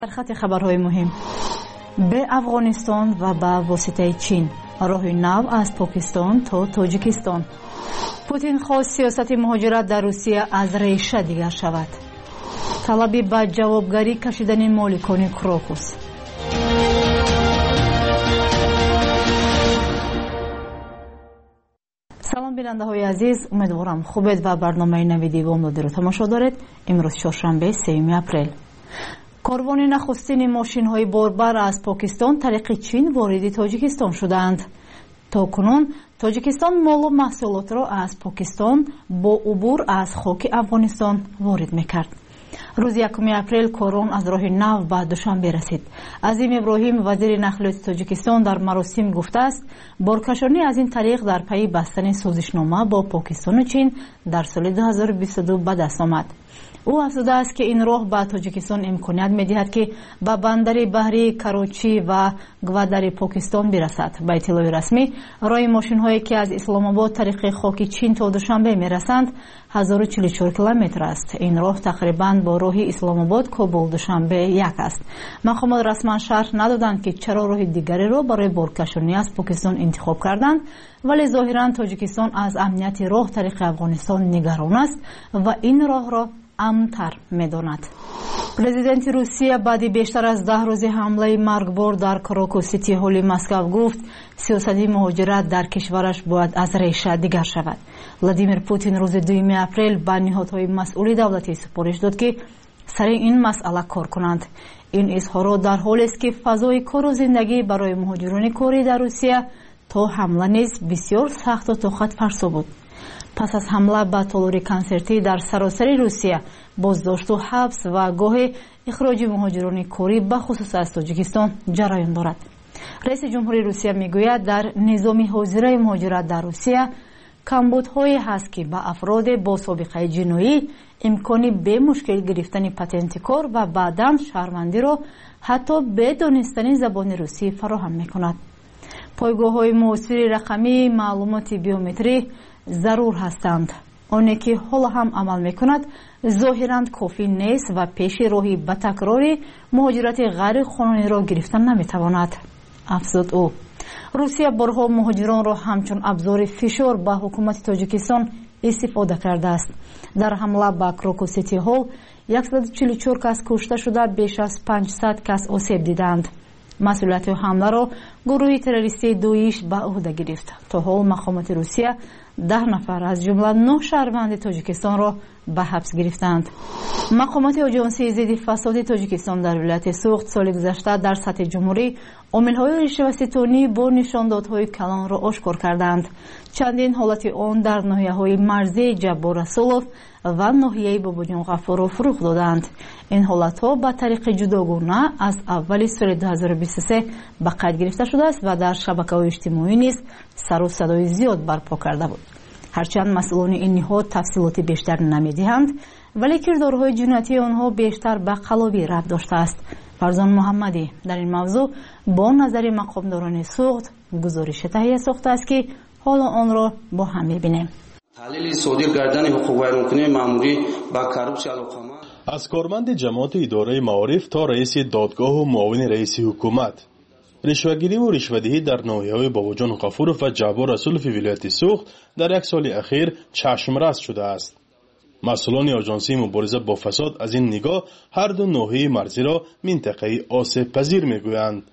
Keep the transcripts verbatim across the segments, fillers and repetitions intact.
در خط خبرهای مهم: به افغانستان و به واسطه چین راه نو از پاکستان تا تاجیکستان. پوتین خواست سیاست مهاجرت در روسیه از ریشه دیگر شود. طلبی به جوابگری کشیدن مالکان کراکوس. سلام بیننده های عزیز، امیدوارم خوبید و برنامه نویدی بامدادی رو تماشا دارید. امروز چهارشنبه سوم اپریل. کاروان نخستین ماشین های باربر از پاکستان طریق چین وارد تاجیکستان شدند. تا کنون تاجیکستان مال و محصولات را از پاکستان با عبور از خاک افغانستان وارد میکرد. روز یکم اپریل کاروان از راه نو به دوشنبه رسید. عظیم ابراهیم وزیر نقلیات تاجیکستان در مراسم گفته است بارکشانی از این طریق در پی بستن سازشنامه با پاکستان و چین در سال دو هزار و بیست و دو به دست آمد. او افزوده است که این راه به تاجیکستان امکانیت می‌دهد که به بندر بحری کراچی و گوادر پاکستان برسد. به اطلاع رسمی راه ماشین‌هایی که از اسلام آباد طریق خاک چین تا دوشنبه می‌رسند هزار و چهل و چهار کیلومتر است. این راه تقریباً با راه اسلام آباد کابل دوشنبه یک است. مقامات رسما شرح ندادند که چرا راه دیگری را برای بارکشانی از پاکستان انتخاب کردند، ولی ظاهراً تاجیکستان از امنیت راه طریق افغانستان نگران است و این راه را امن‌تر می‌داند. پرزیدنت روسیه بعد بیشتر از ده روز حمله مرگبار در کراکوس سیتی هال مسکو گفت سیاست مهاجرت در کشورش باید از ریشه دیگر شود. ولادیمیر پوتین روز دوم اپریل به نهادهای مسئول دولتی سفارش داد که سر این مسئله کار کنند. این اظهارات در حالی است که فضای کار و زندگی برای مهاجران کاری در روسیه تا حمله نیز بسیار سخت و طاقت فرسا بود. پس از حمله به تالار کنسرتی در سراسر روسیه بازداشت و حبس و گاه اخراج مهاجران کاری به خصوص از تاجیکستان جریان دارد. رئیس جمهوری روسیه میگوید در نظام حاضر مهاجرت در روسیه کمبودهایی هست که به افراد با سابقه جنایی امکانی به مشکل گرفتن پتانت کار و بعداً شهروندی را حتی به دانستن زبان روسی فراهم میکند. پایگاه‌های معاصر رقمی معلومات بیومتری ضرور هستند. آنی که حالا هم عمل میکند ظاهراً کافی نیست و پیش راهی به تکرار مهاجرت غیر قانونی را گرفتن نمیتواند. افزود او. روسیه بارها مهاجران را همچون ابزار فشار به حکومت تاجیکستان استفاده کرده است. در حمله به کراکوس سیتی هال صد و چهل و چهار کس کشته شده، بیش از پانصد کس آسیب دیدند. مسئولیت حمله را گروه تروریستی دوئیش به عهده گرفت. تا حال مقامات روسیه ده نفر از جمله نه شهروند تاجیکستان را به حبس گرفتند. مقامات آژانسی ضد فساد تاجیکستان در ولایت سوخت سال گذشته در سطح جمهوری عامل‌های رشوه‌ستانی با نشاندادهای کلان را آشکار کردند. چندین حالت آن در ناحیه‌های مرزی جبار رسولوف و ناحیه باباجان غفارov رخ دادند. این حالت‌ها به طریق جداگانه از اول سال دو هزار و بیست و سه به قید گرفته شده است و در شبکه‌های اجتماعی نیز سر و صدای زیاد برپا کرده بود. هرچند مسئولان این نهاد تفصیلات بیشتر نمی‌دهند، ولی کردارهای جنایتی آنها بیشتر به قلابی ربط داشته است. فرزان محمدی در این موضوع با نظر مقامداران سوخت گزارش تهیه ساخته است که حالا آن را با هم می‌بینیم. تحلیل صادر کردن حقوق غیرممکنه ماموری با کارپشن علاقمند از کارمند جماعت اداره معارف تا رئیس دادگاه و معاون رئیس حکومت، رشوه‌گیری و رشوه‌دهی در ناحیه‌های باباجان غفورov و جبار رسولوف ولایت سوخت در یک سال اخیر چشم‌رس شده است. مسئولان آژانسی مبارزه با فساد از این نگاه هر دو ناحیه مرزی را منطقه آسیب پذیر می‌گویند.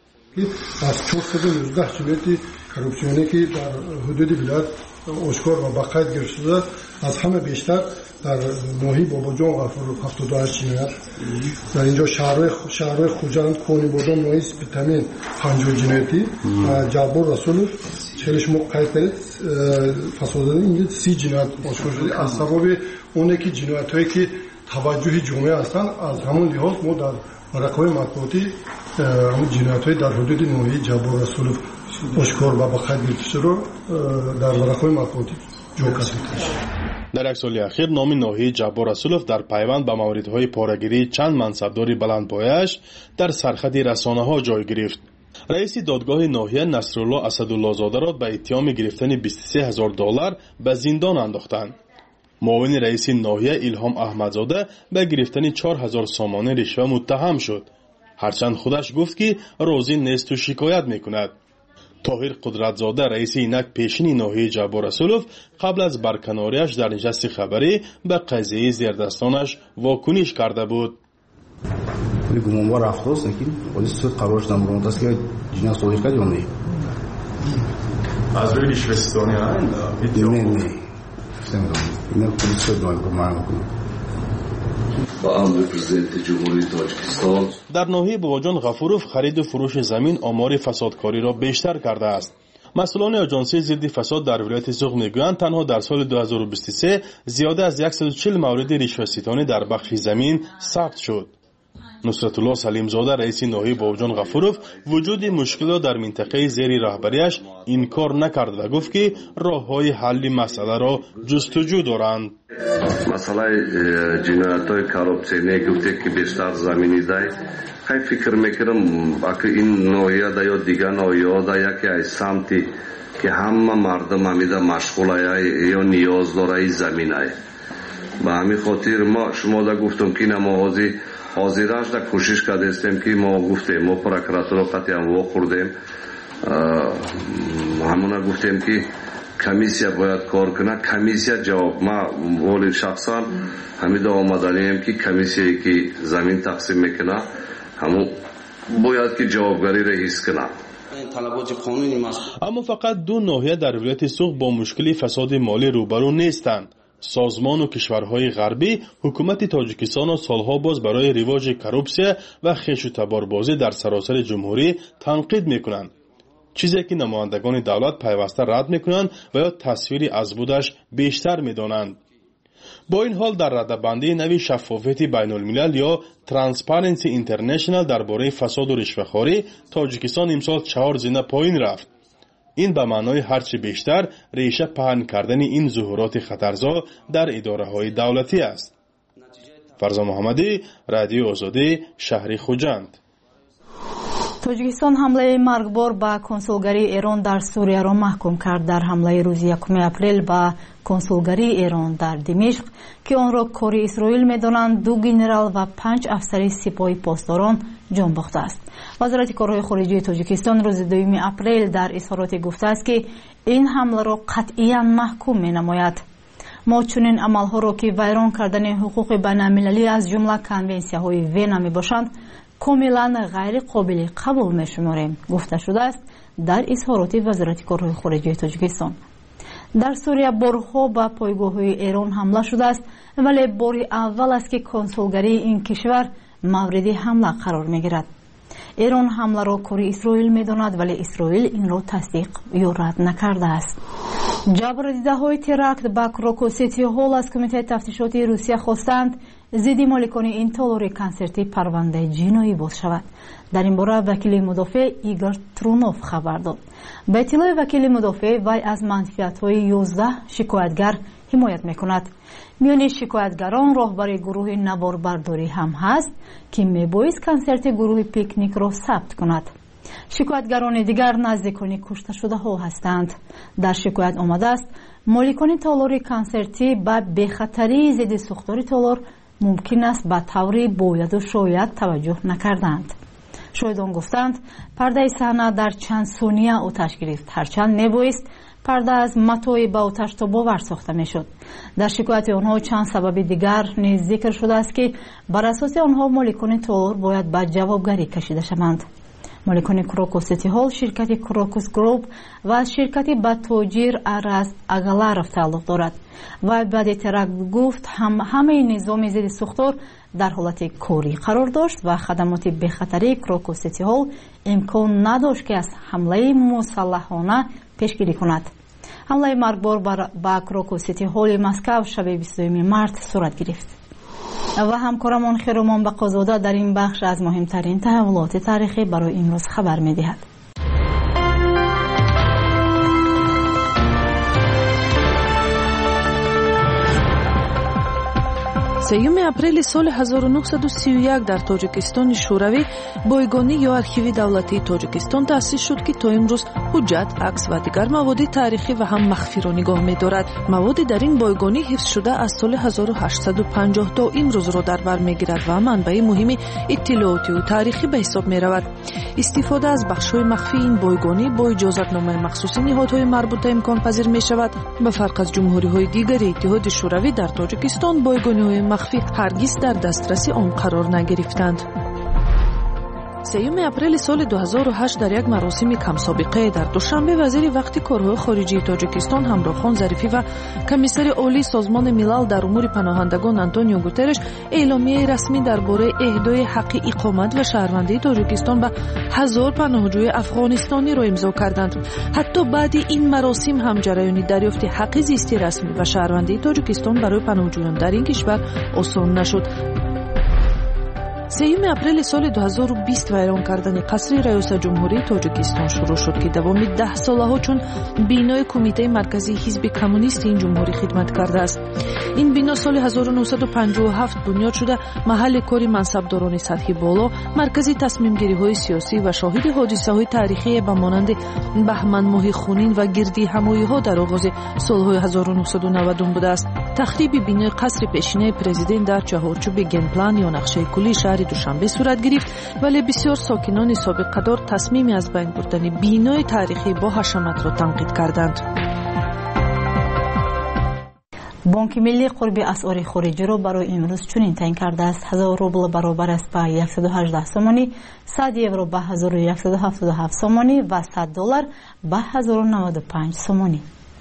از چهارصد و نوزده جنایت کراپشنی که در حدود ولایت آشکار و بقید گرفته شده، از همه بیشتر در ناحیه باباجان غفورov هفتاد و هشت جنایت، در اینجا شهر شهر خوجند کوانی بادام ناحیه سپیتامین پنجاه جنایتی، جبار رسولوف چهلش مقید فساد اینجا سی جنایت آشکار شده. از سبب اونه که جنایت‌هایی که توجه جامعه هستند، از همون لحاظ ما در ورقه‌های مطبوعاتی همون جنایت‌های در حدود ناحیه جبار رسولوف آشکار و بقید گرفته شده رو در ورقه‌های مطبوعاتی جا کردیم. در یک سال اخیر نام ناحیه جبار رسولوف در پیوند به موردهای پاره‌گیری چند منصبدار بلندپایه‌اش در سرخط رسانه‌ها جای گرفت. رئیس دادگاه ناحیه نصرالله اسدالله زاده را به اتهام گرفتن بیست و سه هزار دلار به زندان انداختند. معاون رئیس ناحیه الهام احمدزاده به گرفتن چهار هزار سامانه رشوه متهم شد. هرچند خودش گفت که راضی نیست و شکایت میکند. طاهر قدرتزاده رئیس اینک پیشین ناحیه جبار رسولوف قبل از برکناریش در نشست خبری به قضیه زیردستانش واکنش کرده بود. گمانبار رفته است که ولی سود قرارش نمورد است که جناس توضیح کرد یا نه؟ از روی رشوه‌ستانی هستند؟ نه نه اینا پلیس رو دائم برمان میکنه. با امر پرزیدنت جمهوری تاجیکستان در ناحیه باباجان غفوروف خرید و فروش زمین آمار فسادکاری را بیشتر کرده است. مسئولان آژانسی ضد فساد در ولایت سوق میگویند تنها در سال دو هزار و بیست و سه زیاده از صد و چهل مورد رشوه‌ستانی در بخش زمین ثبت شد. نصرت الله سلیم زاده رئیس ناحیه باباجان غفوروف وجود مشکلات در منطقه زیر رهبریش انکار نکرد و گفت که راه‌های حل مسئله را جستجو دارند. مسئله جنایت‌های کارپسیونی گفته که بیشتر زمینی دای خیلی فکر میکنم اگه این ناحیه دا یا دیگر ناحیه دا یکی از سمتی که همه مردم همیده مشغول یا نیاز داره زمین های به همین خاطر ما شما دا گفتم که نمازی حاضرش دا کوشش کرده استیم که ما گفتیم ما پروکراتور قطعی هم خوردیم همونا گفتیم که کمیسیا باید کار کنه. کمیسیا جواب ما ولی شخصا همیده آمدنیم که کمیسیایی که زمین تقسیم میکنه همون باید که جوابگاری را حس کنه. اما فقط دو ناحیه در ولایت سوق با مشکل فساد مالی روبرو نیستند. سازمان و کشورهای غربی حکومت تاجیکستان را سالها باز برای رواج کروپسیا و خیش و تباربازی در سراسر جمهوری تنقید میکنند، چیزی که نمایندگان دولت پیوسته رد میکنند و یا تصویری از بودش بیشتر میدانند. با این حال در رده‌بندی نوی شفافیت بین الملل یا ترانسپرنسی اینترنشنال درباره فساد و رشوه‌خواری تاجیکستان امسال چهار زینه پایین رفت. این به معنای هرچه بیشتر ریشه پهن کردن این ظهورات خطرزا در اداره‌های دولتی است. فرزا محمدی، رادیو آزادی، شهر خوجند. توجیکستان حمله مرگبار به کنسولگری ایران در سوریه را محکوم کرد. در حمله روز یکم اپریل به کنسولگری ایران در دمشق که آن را کاری اسرائیل می‌دانند دو گنرال و پنج افسر سپاه پاسداران جان باخته است. وزارت کارهای خارجه تاجیکستان روز دوم اپریل در اظهاراتی گفته است که این حمله را قطعاً محکوم می‌نماید. ما چنین عملها را که ویران کردن حقوق بین‌المللی از جمله کنونسی‌های وینا میباشند کاملا غیر قابل قبول می‌شماریم، گفته شده است در اظهارات وزارت کارهای خارجه تاجیکستان. در سوریه بارها به پایگاه‌های ایران حمله شده است، ولی بار اول است که کنسولگری این کشور مورد حمله قرار می‌گیرد. ایران حمله را کاری اسرائیل می‌داند ولی اسرائیل این را تصدیق یا رد نکرده است. جبردیده‌های تراکت به کراکو سیتی هال از کمیته تفتیشاتی روسیه خواستند ضد مالکان این تالار کنسرتی پرونده جنایی باز شود. در این باره وکیل مدافع ایگور ترونوف خبر داد. به اطلاع وکیل مدافع وی از منفیت‌های یازده شکایتگر حمایت می‌کند. میان شکایتگران راهبر گروه نواربرداری هم هست که میبایست کنسرت گروه پیکنیک را ثبت کند. شکایتگران دیگر نزدیکان کشته شده ها هستند. در شکایت آمده است مالکان تالار کنسرتی به بخطری ضد سوختار تالار ممکن است به طور باید و شاید توجه نکردند. شاهدان گفتند پرده صحنه در چند ثانیه آتش گرفت، هرچند میبایست پرده از متای به آتش تا باور ساخته میشد. در شکایت آنها چند سبب دیگر نیز ذکر شده است که بر اساس آنها مالکان تالار باید به جوابگری کشیده شوند. مالکان کراکو سیتی هال شرکت کراکوس گروپ و شرکت با تاجر ارز اگلاروف تعلق دارد و بعد ترک گفت هم همه نظام ضد سوختار در حالت کاری قرار داشت و خدمات بخطری کراکو سیتی هال امکان نداشت که از حمله مسلحانه پیشگیری کند. حمله مرگبار به کراکو سیتی هال مسکو شب بیست و دو مارس صورت گرفت. و همکارمان خیرومان بقازاده در این بخش از مهمترین تحولات تاریخی برای امروز خبر می‌دهد. سیوم اپریل سال هزار و نهصد و سی و یک در تاجیکستان شوروی بایگانی یا آرشیو دولتی تاجیکستان تأسیس شد که تا امروز حجت، عکس و دیگر مواد تاریخی و هم مخفی را نگاه می‌دارد. مواد در این بایگانی حفظ شده از سال هزار و هشتصد و پنجاه تا امروز را در بر می‌گیرد و منبع مهم اطلاعاتی و تاریخی به حساب می‌رود. استفاده از بخش‌های مخفی این بایگانی با اجازتنامه مخصوص نهادهای مربوطه امکان پذیر می‌شود. به فرق از جمهوری‌های دیگر اتحاد شوروی در تاجیکستان بایگانی‌های مخفی هرگز در دسترسی آن قرار نگرفتند. سیوم اپریل سال دو هزار و هشت در یک مراسم کم سابقه در دوشنبه وزیر وقت کارهای خارجی تاجیکستان همراهخان ظریفی و کمیسر عالی سازمان ملل در امور پناهندگان آنتونیو گوترش اعلامیه رسمی درباره اهدای حق اقامت و شهروندی تاجیکستان به هزار پناهجوی افغانستانی را امضا کردند. حتی بعد این مراسم هم جریان دریافت حق زیستی رسمی و شهروندی تاجیکستان برای پناهجویان در این کشور آسان نشد. سیوم اپریل سال دو هزار و بیست ویران کردن قصر رئیس جمهوری تاجیکستان شروع شد که دوام ده ساله ها چون بینای کمیته مرکزی حزب کمونیست این جمهوری خدمت کرده است. این بنا سال هزار و نهصد و پنجاه و هفت بنیاد شده محل کاری منصبداران سطح بالا، مرکزی تصمیم گیری های سیاسی و شاهد حادثه های تاریخی به مانند بهمن ماه خونین و گردی همایی ها در آغاز سالهای هزار و نهصد و نود بوده است. تخریب بینای قصر پیشینه پرزیدنت در چهارچوب گیم پلان یا نقشه کلی شهر دوشنبه صورت گرفت، ولی بسیار ساکنان سابقه دار تصمیمی از بین بردن بینای تاریخی با حشمت را تنقید کردند. بانک ملی قرب اسعار خارجی را برای امروز چنین تعیین کرده است: هزار روبل برابر است به صد و هجده سومانی، صد یورو به هزار و صد و هفتاد و هفت سومانی و صد دلار به هزار و نود و پنج سومانی.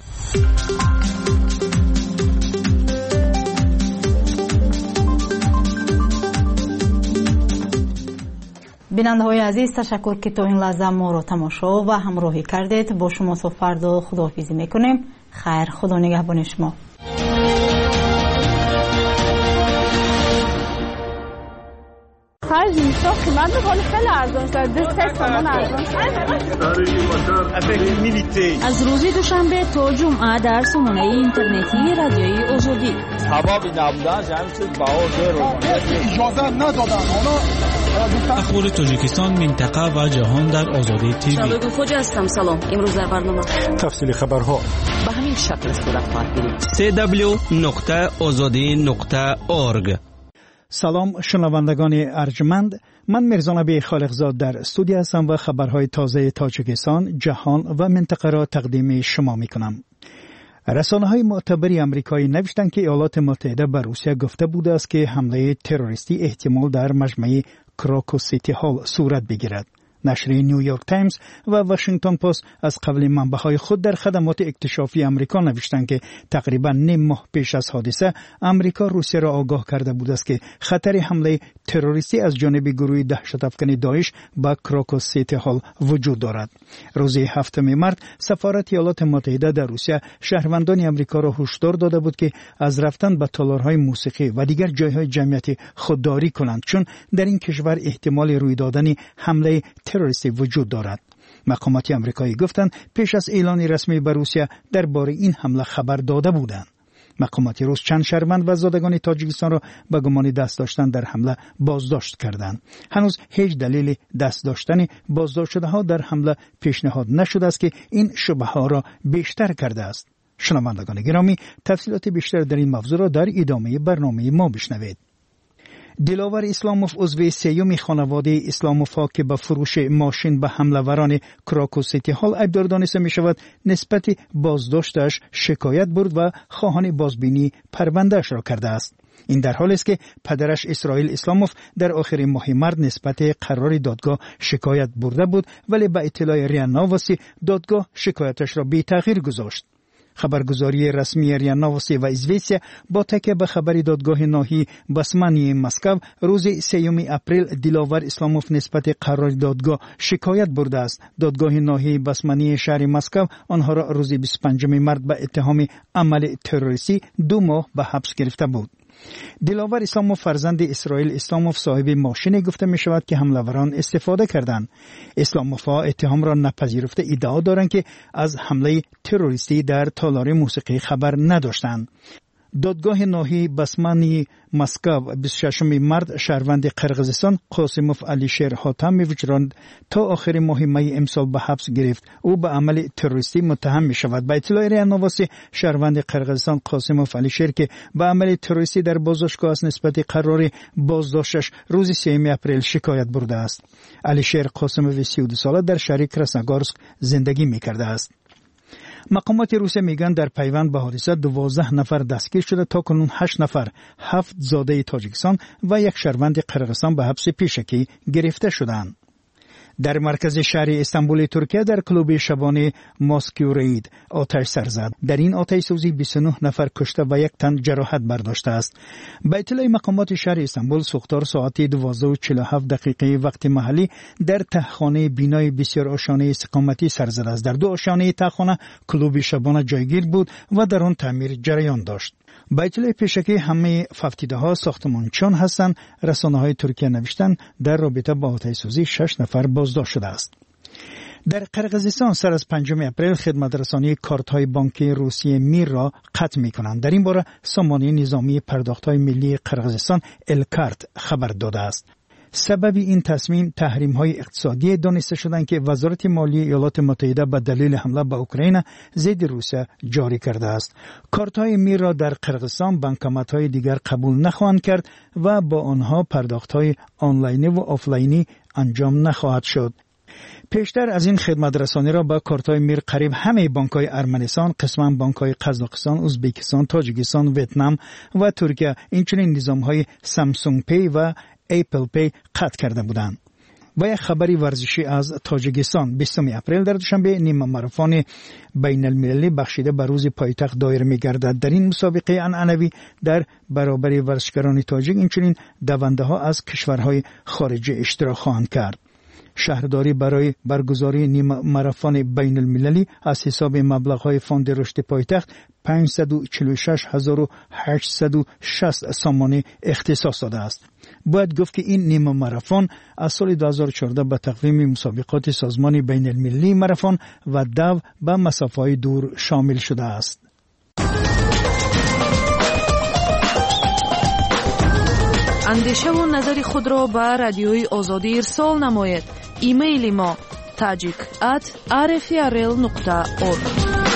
بیننده های عزیز، تشکر که تا این لحظه ما را تماشا و همراهی کردید. با شما تا فردا خداحافظی میکنیم. خیر، خدا نگهبان شما. خرج میشه قیمت حال خیلی ارزان شده. دو سامان ارزان شده. از روز دوشنبه تا جمعه در سامانه اینترنتی رادیویی آزادی سبب نبودن جمع شد بها زیر اجازه ندادن. اخبار تاجیکستان، منطقه و جهان در آزادی تیوی. شبکه خوجه هستم. سلام. امروز در برنامه تفصیل خبرها به همین شکل صورت خواهد گرفت. سی دبلیو نقطه آزادی نقطه اورگ. سلام شنوندگان ارجمند، من میرزا نبی خالقزاد در استودیو هستم و خبرهای تازه تاجیکستان، جهان و منطقه را تقدیم شما میکنم. رسانه‌های معتبری آمریکایی نوشتند که ایالات متحده به روسیه گفته بوده است که حمله تروریستی احتمال در مجمع کراکو سیتی هال صورت بگیرد. نشر نیویورک تایمز و واشنگتن پست از قبل منبع‌های خود در خدمات اکتشافی آمریکا نوشتند که تقریبا نیم ماه پیش از حادثه آمریکا روسیه را آگاه کرده بود است که خطر حمله تروریستی از جانب گروه دهشت‌افکن داعش به کراکو سیتی هال وجود دارد. روز هفتم مارس سفارت ایالات متحده در روسیه شهروندان آمریکا را هشدار داده بود که از رفتن به تالارهای موسیقی و دیگر جایهای جمعیتی خودداری کنند، چون در این کشور احتمال روی دادن حمله تروریستی وجود دارد. مقامات آمریکایی گفتند پیش از اعلان رسمی به روسیه درباره این حمله خبر داده بودند. مقامات روس چند شهروند و زادگان تاجیکستان را به گمان دست داشتن در حمله بازداشت کردند. هنوز هیچ دلیل دست داشتن بازداشت شده ها در حمله پیشنهاد نشده است که این شبهه ها را بیشتر کرده است. شنوندگان گرامی، تفصیلات بیشتر در این موضوع را در ادامه برنامه ما بشنوید. دلاور اسلاموف عضو سیوم خانواده اسلاموفا که به فروش ماشین به حمله‌وران کراکو سیتی هال ابدار دانسته می شود نسبت بازداشتش شکایت برد و خواهان بازبینی پروندهش را کرده است. این در حالی است که پدرش اسرائیل اسلاموف در آخر ماه مارس نسبت قرار دادگاه شکایت برده بود، ولی به اطلاع ریا نووسی دادگاه شکایتش را بی تغییر گذاشت. خبرگزاری رسمی ریا نووسی و ایزویسیا با تکیه به خبر دادگاه ناحیه بسمانی مسکو روز سیوم اپریل دلاور اسلاموف نسبت قرار دادگاه شکایت برده است. دادگاه ناحیه بسمانی شهر مسکو آنها را روز بیست و پنجم مارس به اتهام عمل تروریستی دو ماه به حبس گرفته بود. دلاور اسلاموف فرزند اسرائیل اسلاموف صاحب ماشینی گفته می شود که حمله‌وران استفاده کردند. اسلاموف‌ها اتهام را نپذیرفته ادعا دارند که از حمله تروریستی در تالار موسیقی خبر نداشتند. دادگاه ناحیه بسمانی مسکو بیست و ششم مارس شهروند قرقیزستان قاسموف علیشیر حاتم وجراند تا آخر ماه می امسال به حبس گرفت. او به عمل تروریستی متهم می شود. به اطلاع ریان نواسی شهروند قرقیزستان قاسموف علیشیر که به عمل تروریستی در بازداشتگاه از نسبت قرار بازداشتش روز سوم اپریل شکایت برده است. علیشیر قاسموف سی و دو ساله در شهر کراسنوگورسک زندگی می کرده است. مقامات روسیه میگن در پیوند به حادثه دوازده نفر دستگیر شده، تا کنون هشت نفر، هفت زاده تاجیکستان و یک شهروند قرقیزستان به حبس پیشکی گرفته شدند. در مرکز شهر استانبول ترکیه در کلوب شبانه ماسکیورید آتش سر زد. در این آتش سوزی بیست و نه نفر کشته و یک تن جراحت برداشته است. به اطلاع مقامات شهر استانبول سوختار ساعت دوازده و چهل و هفت دقیقه وقت محلی در تهخانه بینای بسیار آشیانه استقامتی سر زده است. در دو آشیانه تهخانه کلوب شبانه جایگیر بود و در آن تعمیر جریان داشت. با اطلاع پیشکی همه ففتیده ها ساختمانچان هستند. رسانه های ترکیه نوشتند در رابطه با آتش سوزی شش نفر بازداشت شده است. در قرقیزستان سر از پنجم اپریل خدمت رسانی کارت های بانکی روسیه میر را قطع می کنند. در این باره سامانه نظامی پرداخت های ملی قرقیزستان الکارت خبر داده است. سبب این تصمیم تحریم های اقتصادی دانسته شدند که وزارت مالی ایالات متحده به دلیل حمله به اوکراین ضد روسیه جاری کرده است. کارت های میر را در قرقیزستان بانکمات های دیگر قبول نخواهند کرد و با آنها پرداخت های آنلاینی و آفلاینی انجام نخواهد شد. پیشتر از این خدمت رسانی را با کارت های میر قریب همه بانک های ارمنستان، قسما بانک های قزاقستان، ازبکستان، تاجیکستان، ویتنام و ترکیه، اینچنین نظام های سامسونگ پی و اپل پی قطع کرده بودند. و یک خبری ورزشی از تاجیکستان بیستم اپریل در دوشنبه نیم ماراتون بین المللی بخشیده به روز پایتخت دایر می گردد. در این مسابقه عنعنوی در برابر ورزشکاران تاجیک اینچنین دونده ها از کشورهای خارجی اشتراک خواهند کرد. شهرداری برای برگزاری نیم ماراتون بین المللی از حساب مبلغ‌های فاند رشد پایتخت پانصد و چهل و شش هزار و هشتصد و شصت سامانه اختصاص داده است. باید گفت که این نیم ماراتون از سال دو هزار و چهارده به تقویم مسابقات سازمان بین المللی ماراتون و دو به مسافه‌های دور شامل شده است. اندیشه و نظر خود را به رادیوی آزادی ارسال نمایید. ایمیل ما tajik at r f r l nokta org.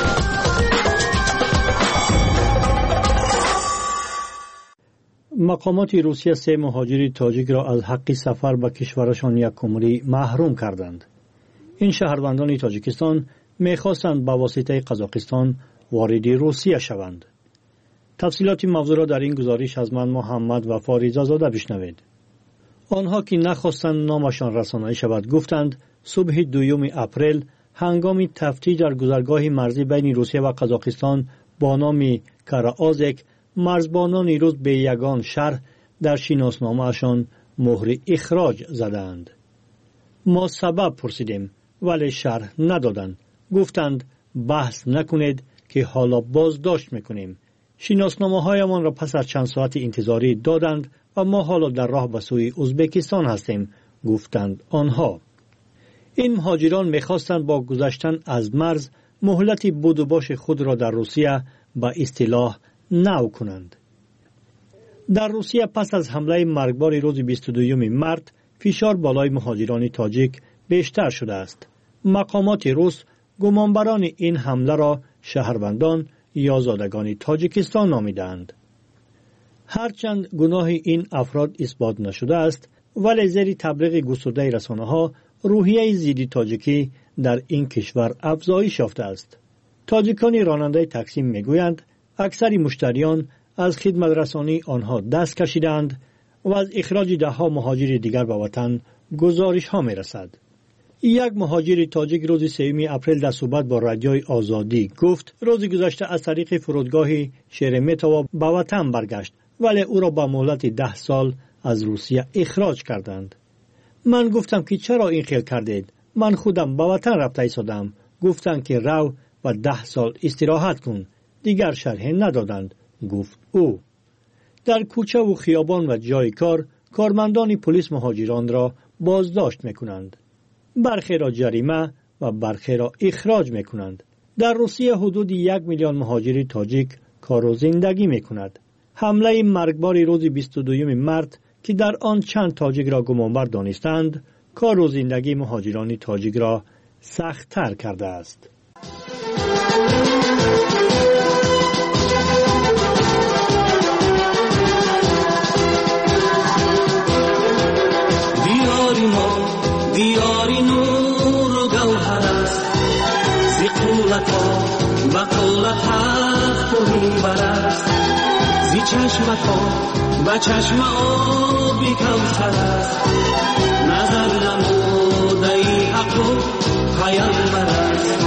مقامات روسیه سه مهاجر تاجیک را از حق سفر به کشورشان یک عمری محروم کردند. این شهروندان تاجیکستان می‌خواستند با واسطه قزاقستان وارد روسیه شوند. تفصیلات موضوع را در این گزارش از من محمد وفا رضازاده بشنوید. آنها که نخواستند نامشان رسانه‌ای شود گفتند صبح دوم اپریل هنگام تفتیش در گذرگاه مرزی بین روسیه و قزاقستان با نام کارآزک مرزبانان روز به یگان شهر در شناسنامه‌شان مهر اخراج زدند. ما سبب پرسیدیم ولی شرح ندادند. گفتند بحث نکنید که حالا بازداشت میکنیم. شناسنامه‌هایمان را پس از چند ساعت انتظاری دادند و ما حالا در راه به سوی ازبکستان هستیم، گفتند آنها. این مهاجران می‌خواستند با گذشتن از مرز مهلت بود و باش خود را در روسیه به اصطلاح نو کنند. در روسیه پس از حمله مرگبار روز بیست و دوم مارس فشار بالای مهاجران تاجیک بیشتر شده است. مقامات روس گمانبران این حمله را شهروندان یا زادگان تاجیکستان نامیدند. هرچند گناه این افراد اثبات نشده است، ولی زیر تبلیغ گسترده رسانه‌ها روحیه ضد تاجیکی در این کشور افزایش یافته است. تاجیکان راننده تاکسی میگویند اکثر مشتریان از خدمت رسانی آنها دست کشیدند و از اخراج ده ها مهاجر دیگر به وطن گزارش ها می رسد. یک مهاجر تاجیک روز سوم اپریل در صحبت با رادیوی آزادی گفت روز گذشته از طریق فرودگاه شرمتوو به وطن برگشت، ولی او را با مهلت ده سال از روسیه اخراج کردند. من گفتم که چرا این خیال کردید؟ من خودم به وطن رفته ایستادم. گفتند که رو و ده سال استراحت کن. دیگر شرح ندادند، گفت او. در کوچه و خیابان و جای کار کارمندان پلیس مهاجران را بازداشت میکنند. برخی را جریمه و برخی را اخراج میکنند. در روسیه حدود یک میلیون مهاجر تاجیک کار و زندگی میکند. حمله مرگبار روز بیست و دوم مارس که در آن چند تاجیک را گمانبر دانستند، کار و زندگی مهاجران تاجیک را سخت‌تر کرده است. دیاری ما دیاری نور و گوهر است، زی قولت ها و قولت هفت و میبر است، زی چشمت ها و چشم آبی کوثر است، نظر نموده ای حق و پیامبر است.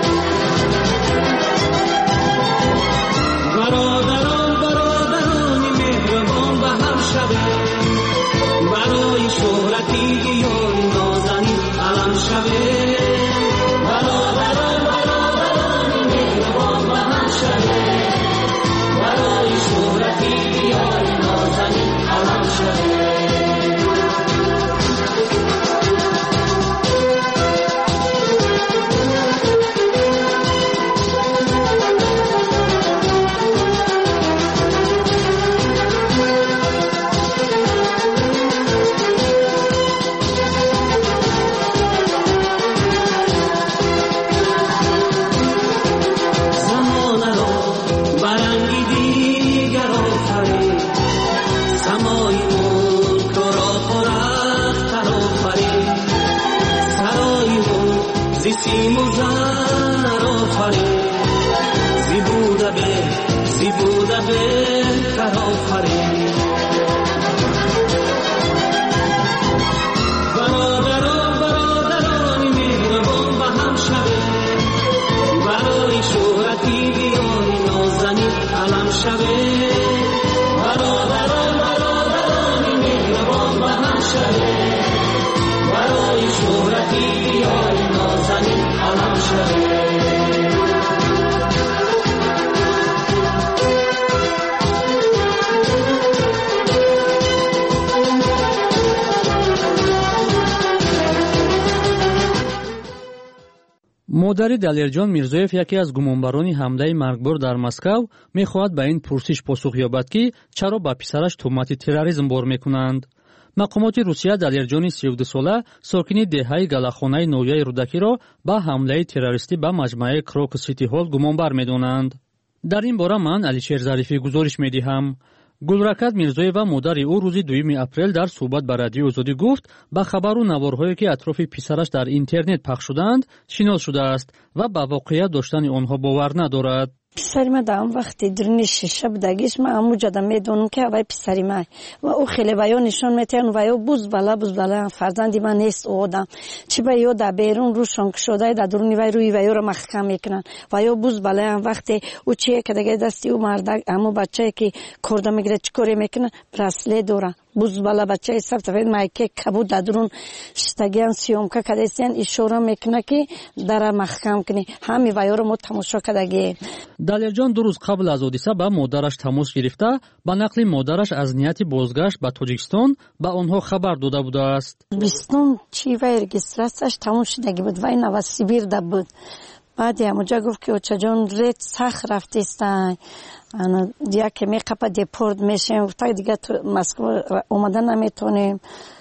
برادران برادران مهربان به هم شوه، برای شهرتی یار نازنین علم شوه. برادران برادران مهربان به هم شوه، برای شهرتی یار نازنین علم شوه. سیم و زر آفرین، زی بوده به زی بوده بهتر آفرین. برادران برادران مهربان به هم شوه، برای شهرتی بیای نازنین علم شوه. برادران برادران مهربان به هم شوه، برای شهرتی بیای نازنین علم شوه. مادر دلیرجان میرزویف یکی از گمانبران حمله مرگبار در مسکو میخواهد به این پرسش پاسخ یابد که چرا به پسرش تهمت تروریسم بار میکنند. مقامات روسیه دلیرجان سی و دو ساله ساکن دهه گلاخانه نویه رودکی‌را با حمله تروریستی به مجمع کروک سیتی هال گمانبر میدانند. در این باره من علیشیر ظریفی گزارش میدهم. گلرکت میرزویeva مادر او روز دوم اپریل در صحبت با رادیو آزادی گفت با خبر و نوارهایی که اطراف پسرش در اینترنت پخش شدند شناس شده است و به واقعیت داشتن آنها باور ندارد. پسری ما در اون وقتی درنی شیشه بودگیش ما همو جدا میدونم که اوای پسری ما و او خیلی ویا نشان میتین و ویا بوز بالا بوز بالا فرزندی من نیست او آدم چی با یو در بیرون روشان شده در درونی وی روی ویا رو محکم میکنن ویا بوز بالا وقتی او چیه که دیگه دستی او مردک همو بچه که کرده میگیره چکوری میکنن برسله دوره بوز بالا بچه سفت فید مایکه کبود در درون شتگیان سیوم که کدیسیان اشاره میکنه که در محکم کنی همی ویا رو ما تماشا کردگی. دلیرجان دو روز قبل از حادثه با مادرش تماس گرفته با نقل مادرش از نیت بازگشت به تاجیکستان به آنها خبر داده بوده است. بیستون چی وی رجیستراسیش تموم شدگی بود وی نو سیبیر ده بود. بعد همونجا گفت که اوچه جان رید سخ رفتیستن دیگه که می قپا دیپورد میشیم گفت دیگه مسکو اومدن نمیتونیم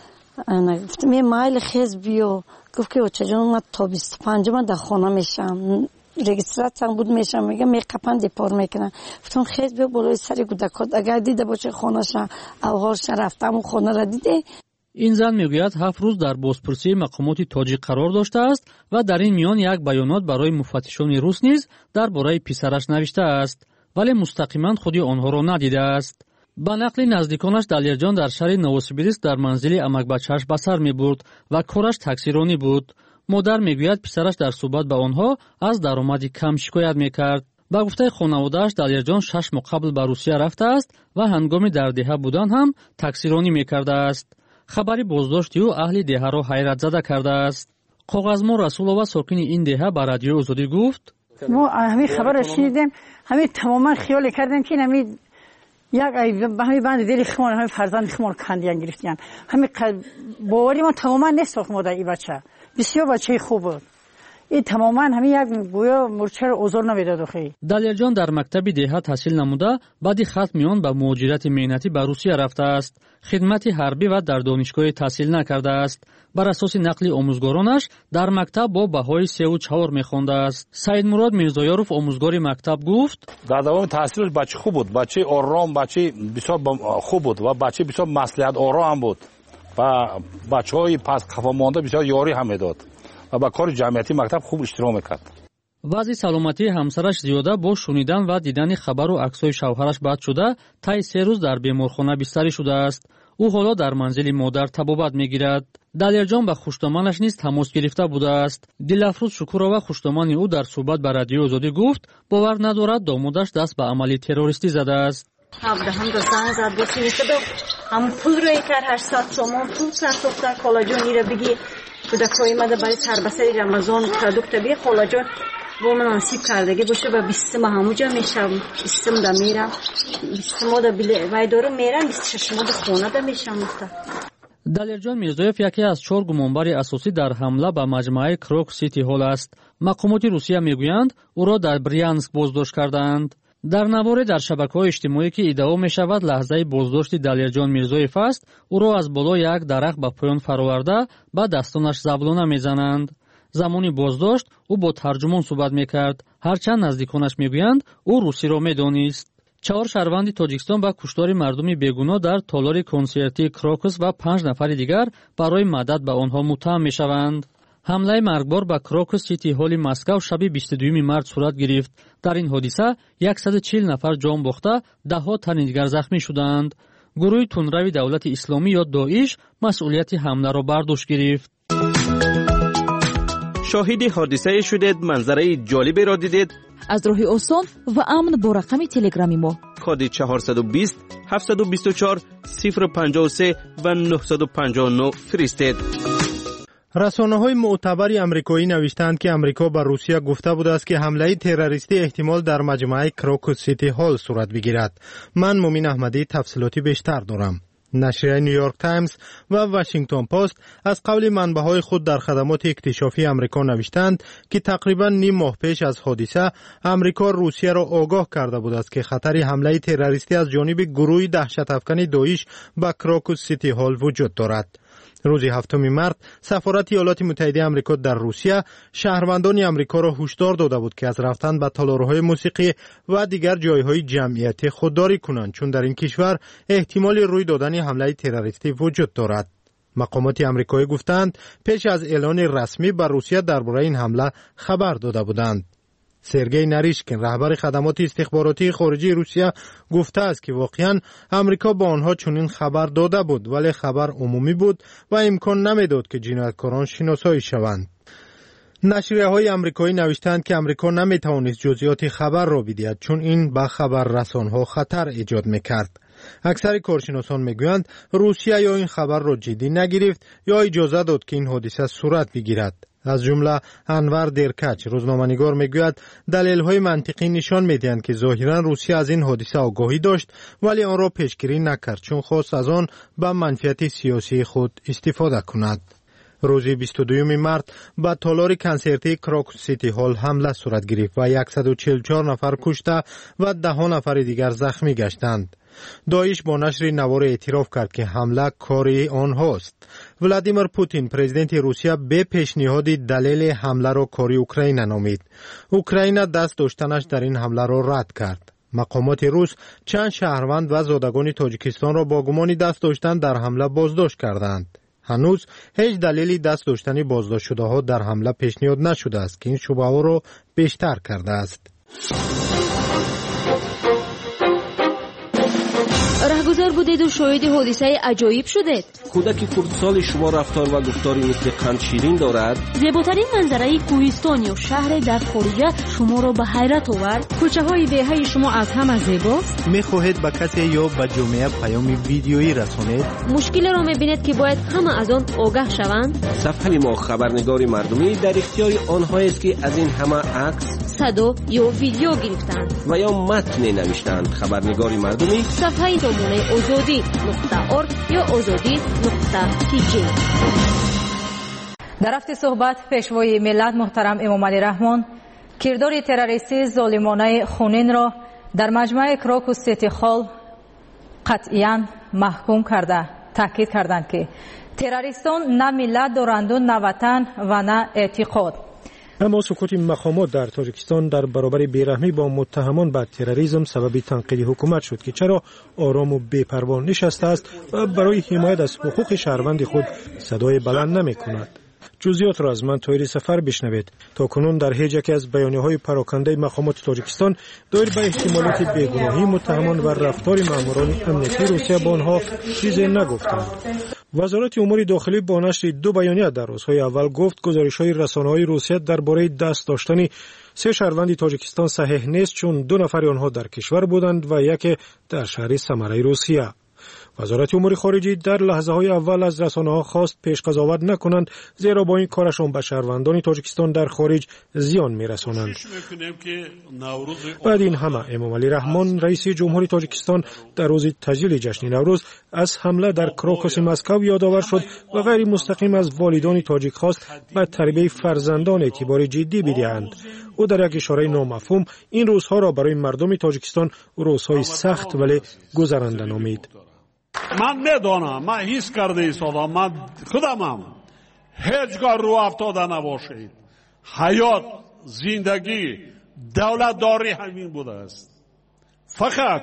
گفت می مایل خیز بیو گفت که اوچه جان من تا بیست و پنج من در خانه میشم رجیستراسیون بود میشم میگه می قپا دیپورد میکنن گفتم خیز بیو بالای سری گودکات اگر دیده باشه خانه‌ش اوهارش رفتم و خانه را دیده. این زن میگوید هفت روز در بازپرسی مقامات تاجیک قرار داشته است و در این میان یک بیانات برای مفتشان روس نیز درباره پسرش نوشته است ولی مستقیما خودی آنها را ندیده است. با نقل نزدیکانش دلیرجان در شهر نووسیبیرسک در منزل امک بچه‌اش به سر میبرد و کارش تاکسیرانی بود. مادر میگوید پسرش در صحبت با آنها از درآمدی کم شکایت میکرد. با گفته خانواده‌اش دلیرجان شش ماه قبل به روسیه رفته است و هنگام در دهه بودن هم تاکسیرانی میکرده است. خبری بازداشتی او اهل دهه را حیرت زده کرده است. کاغذمو رسولова ساکن این دهه به رادیو آزادی گفت ما همین خبر را شنیدیم همین تماما خیال کردیم که همین یک به همین بند دل خمار همین فرزند خمار کندیان گرفتیان همین باوری ما تماما نیست که مادر این بچه بسیار بچه خوب بود این تماما همین یک گویا مرچه رو عذر نمیداد. خیلی دلیرجان در مکتب دهه تحصیل نموده، بعد ختم میان به مهاجرت مهنتی به روسیه رفته است. خدمت حربی و در دانشگاه تحصیل نکرده است. بر اساس نقل آموزگارانش در مکتب با بهای سه و چهار میخوانده است. سعید مراد میرزایاروف آموزگار مکتب گفت در دوام تحصیلش بچه خوب بود، بچه آرام، بچه بسیار خوب بود و بچه بسیار مصلحت آرام بود و بچهای پس خفا مانده بسیار یاری هم میداد و با کار جمعیتی مکتب خوب اشتراک میکرد. وضع سلامتی همسرش زیاده با شنیدن و دیدن خبر و عکس‌های شوهرش بد شده، طی سه روز در بیمارخانه بستری شده است. او حالا در منزل مادر طبابت میگیرد. دلیرجان به خوشتامانش نیز تماس گرفته بوده است. دلافروز شکورова خوشتامان او در صحبت با رادیو آزادی گفت باور ندارد دامادش دست به عملی تروریستی زده است. هم دو زنگ زد دو سینسته هم پول روی کرد هشتصد تومان پول سر دختر خالاجان ایره بگی کودکای مده برای سربسری رمضان پرودوکت بی خالاجان با من نصیب کردگی باشه و بیست ما همونجا میشم، بیست ما دا میرم، بیست ما دا بله وای دارم میرم، بیست شش ما دا خونه دا میشم. دلیرجان میرزایف یکی از چهار گمانبر اساسی در حمله به مجمع کروک سیتی هال است. مقامات روسیه میگویند او را در بریانسک بازداشت کردند. در نوار در شبکه‌های اجتماعی که ادعا می‌شود لحظه بازداشت دلیرجان میرزایف است، او را از بالای یک درخت به پایان فراورده با دستانش زبلونه میزنند. زمانی بازداشت او با ترجمان صحبت میکرد، هرچند نزدیکانش میگویند او روسی را میدانست. چهار شهروند تاجیکستان با کشتار مردم بیگناه در تالار کنسرتی کروکس و پنج نفر دیگر برای مدد به آنها متهم میشوند. حمله مرگبار به کروکس سیتی هال مسکو شب بیست و دوم مارس صورت گرفت. در این حادثه صد و چهل نفر جان باخته، ده ها تن دیگر زخمی شدند. گروه تندروی دولت اسلامی یا داعش مسئولیت حمله را بر دوش گرفت. شاهد حادثه شدید، منظره جالبی را دیدید؟ از راه آسان و امن با رقم تلگرامی ما کد چهارصد و بیست هفتصد و بیست و چهار صفر پنجاه و سه و نهصد و پنجاه و نه فرستید. رسانه‌های معتبر آمریکایی نوشتند که آمریکا به روسیه گفته بود است که حمله تروریستی احتمال در مجمع کروکوس سیتی هال صورت بگیرد. من مومین احمدی تفصیلاتی بیشتر دارم. نشریه نیویورک تایمز و واشنگتن پست از قول منبع‌های خود در خدمات اکتشافی آمریکا نوشتند که تقریباً نیم ماه پیش از حادثه آمریکا روسیه را آگاه کرده بود است که خطر حمله تروریستی از جانب گروه دهشت افکن داعش به کروکوس سیتی هال وجود دارد. روز هفتم مارس سفارت ایالات متحده آمریکا در روسیه شهروندان آمریکا را هشدار داده بود که از رفتن به تالارهای موسیقی و دیگر جایهای جمعیتی خودداری کنند، چون در این کشور احتمال روی دادن حمله تروریستی وجود دارد. مقامات آمریکایی گفتند پیش از اعلان رسمی بر روسیه درباره این حمله خبر داده بودند. سرگئی نریشکین رهبر خدمات استخباراتی خارجی روسیه گفته است که واقعاً امریکا با آنها چنین خبر داده بود، ولی خبر عمومی بود و امکان نمیداد که جنایتکاران شناسایی شوند. نشریه های آمریکایی نوشتند که امریکا نمیتوانست جزئیات خبر را بدهد، چون این به خبر رسانها خطر ایجاد میکرد. اکثر کارشناسان میگویند روسیه یا این خبر را جدی نگرفت یا اجازه داد که این حادثه صورت بگیرد. از جمله انور درکچ روزنامه‌نگار میگوید دلایل منطقی نشان میدهند که ظاهرا روسیه از این حادثه آگاهی داشت ولی آن را پیشگیری نکرد، چون خواست از آن به منفعت سیاسی خود استفاده کند. روز بیست و دوم مارس به تالار کنسرتی کروکوس سیتی هال حمله صورت گرفت و صد و چهل و چهار نفر کشته و ده ها نفر دیگر زخمی گشتند. داعش با نشر نوار اعتراف کرد که حمله کاری آنهاست. ولادیمیر پوتین پرزیدنت روسیه به پیشنهاد دلیل حمله را کاری اوکراین نامید. اوکراین دست داشتنش در این حمله را رد کرد. مقامات روس چند شهروند و زادگان تاجیکستان را با گمان دست داشتن در حمله بازداشت کردند. هنوز هیچ دلیلی دست داشتن بازداشت شده ها در حمله پیشنهاد نشده است که این شبهه ها را بیشتر کرده است. رهگذر بودید و شاهد حادثه عجایب شدید. کودک خردسال شما رفتار و گفتاری مثل قند شیرین دارد. زیباترین منظره کوهستان یا شهر در خارج شما را به حیرت آورد. کوچه های دهه شما از همه زیباست. میخواهید به کسی یا به جامعه پیام ویدیویی رسانید؟ مشکل را میبینید که باید همه از آن آگاه شوند. صفحه ما خبرنگار مردمی در اختیار آنهایی است که از این همه عکس، صدا یا ویدیو گرفتند و یا متن نوشتند. خبرنگار مردمی صفحه زمانه آزادی نقطه ارگ یا آزادی نقطه تی جی. در رفت صحبت پیشوای ملت محترم امام علی رحمان کردار تروریستی ظالمانه خونین را در مجمع کراکوس سیتی خال قطعاً محکوم کرده تاکید کردند که تروریستان نه ملت دارند و نه وطن و نه اعتقاد. اما سکوت مقامات در تاجیکستان در برابر بیرحمی با متهمان به تروریسم سبب تنقید حکومت شد که چرا آرام و بی‌پروا نشسته است و برای حمایت از حقوق شهروند خود صدای بلند نمی کند. جزئیات را از من طاهر سفر بشنوید. تا کنون در هیچ یک از بیانیه‌های پراکنده مقامات تاجیکستان دایر به احتمالات بیگناهی متهمان و رفتار ماموران امنیتی روسیه با آنها چیزی نگفتند. وزارت امور داخلی با نشر دو بیانیه در روزهای اول گفت گزارش‌های رسانه‌های روسیه درباره دست داشتن سه شهروند تاجیکستان صحیح نیست، چون دو نفر آنها در کشور بودند و یکی در شهر سمره روسیه. وزارت امور خارجه در لحظه های اول از رسانه ها خواست پیش قضاوت نکنند، زیرا با این کارشان به شهروندان تاجیکستان در خارج زیان می رسانند. بعد این همه امام علی رحمان رئیس جمهوری تاجیکستان در روز تجلیل جشن نوروز از حمله در کراکوس مسکو یادآور شد و غیر مستقیم از والدان تاجیک خواست به تربیت فرزندان اعتبار جدی بدهند. او در یک اشاره نامفهوم این روزها را برای مردم تاجیکستان روزهای سخت ولی گذرنده نامید. من میدونم، من حس کرده ایستادم، من خودمم هیچگاه رو افتاده نباشید. حیات، زندگی، دولت داری همین بوده است. فقط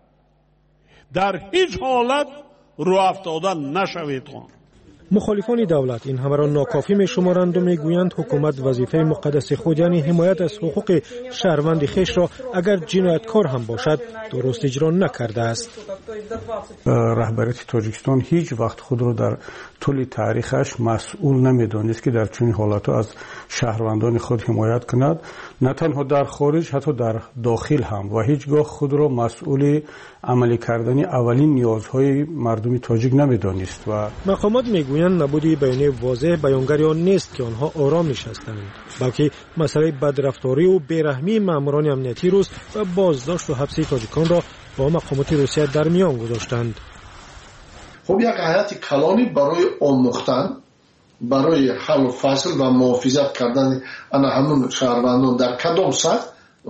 در هیچ حالت رو افتاده نشوید. مخالفان دولت این همه را ناکافی می شمارند و می گویند حکومت وظیفه مقدس خود یعنی حمایت از حقوق شهروند خیش را اگر جنایتکار هم باشد درست اجرا نکرده است. رهبریت تاجیکستان هیچ وقت خود را در طول تاریخش مسئول نمی‌دانست که در چنین حالاتو از شهروندان خود حمایت کند، نه تنها در خارج حتی در داخل هم، و هیچگاه خود را مسئول عملی کردن اولین نیازهای مردم تاجیک نمی‌دانست. و مقامات میگویند نبودی بیانیه واضح بیانگر آن نیست که آنها آرام نشستند، بلکه مسئله بدرفتاری و بیرحمی ماموران امنیتی روس و بازداشت و حبس تاجیکان را با مقامات روسیه در میان گذاشتند. خب یک حیات کلانی برای آموختن، برای حل و فصل و محافظت کردن انا همون شهروندان در کدام سطح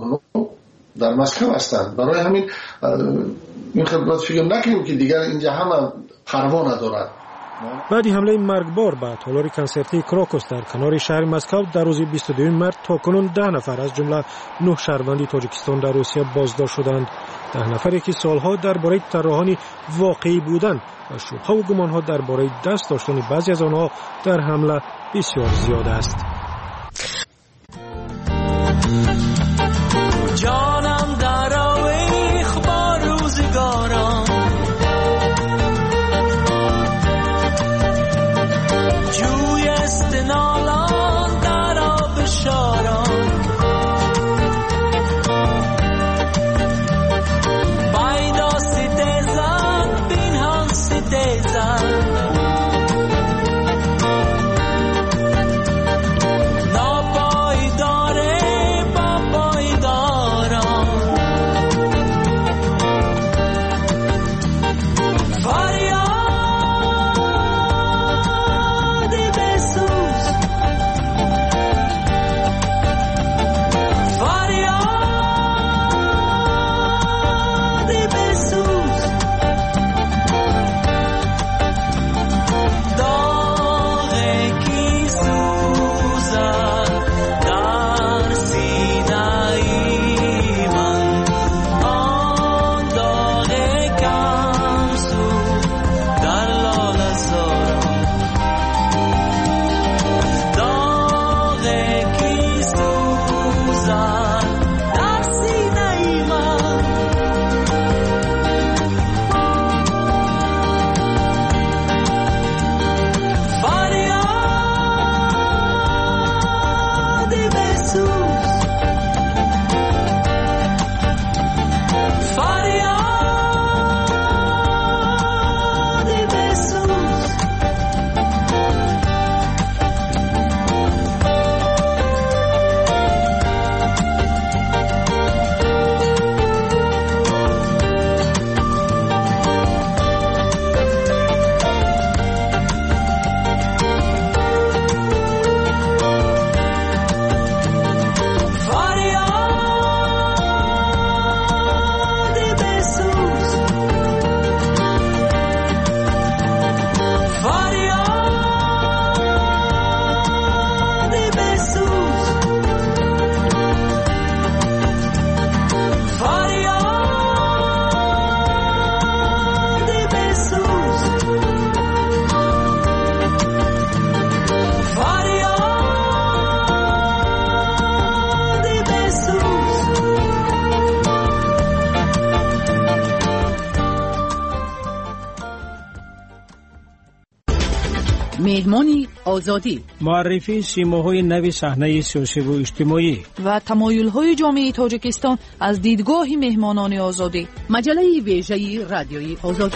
در مسکو هستند. برای همین این خدمت فکر نکنیم که دیگر اینجا همه پروا ندارد. بعد حمله مرگبار به تالار کنسرتی کراکوس در کنار شهر مسکو در روز بیست و دو مارس تا کنون ده نفر از جمله نه شهروند تاجیکستان در روسیه بازداشت شدند. ده نفری که سالها درباره طراحان واقعی بودند و شبهه و گمانها درباره دست داشتن بعضی از آنها در حمله بسیار زیاد است. جانم در آویخ با روزگارم، جوی استنالان در آب شارم، بایدا ستیزن بینهان ستیزن، ناپایداره با مهمانی آزادی، معرفی سیماهای نو صحنه سیاسی و اجتماعی و تمایل‌های جامعه تاجیکستان از دیدگاه مهمانان آزادی. مجله ویژه رادیوی آزادی.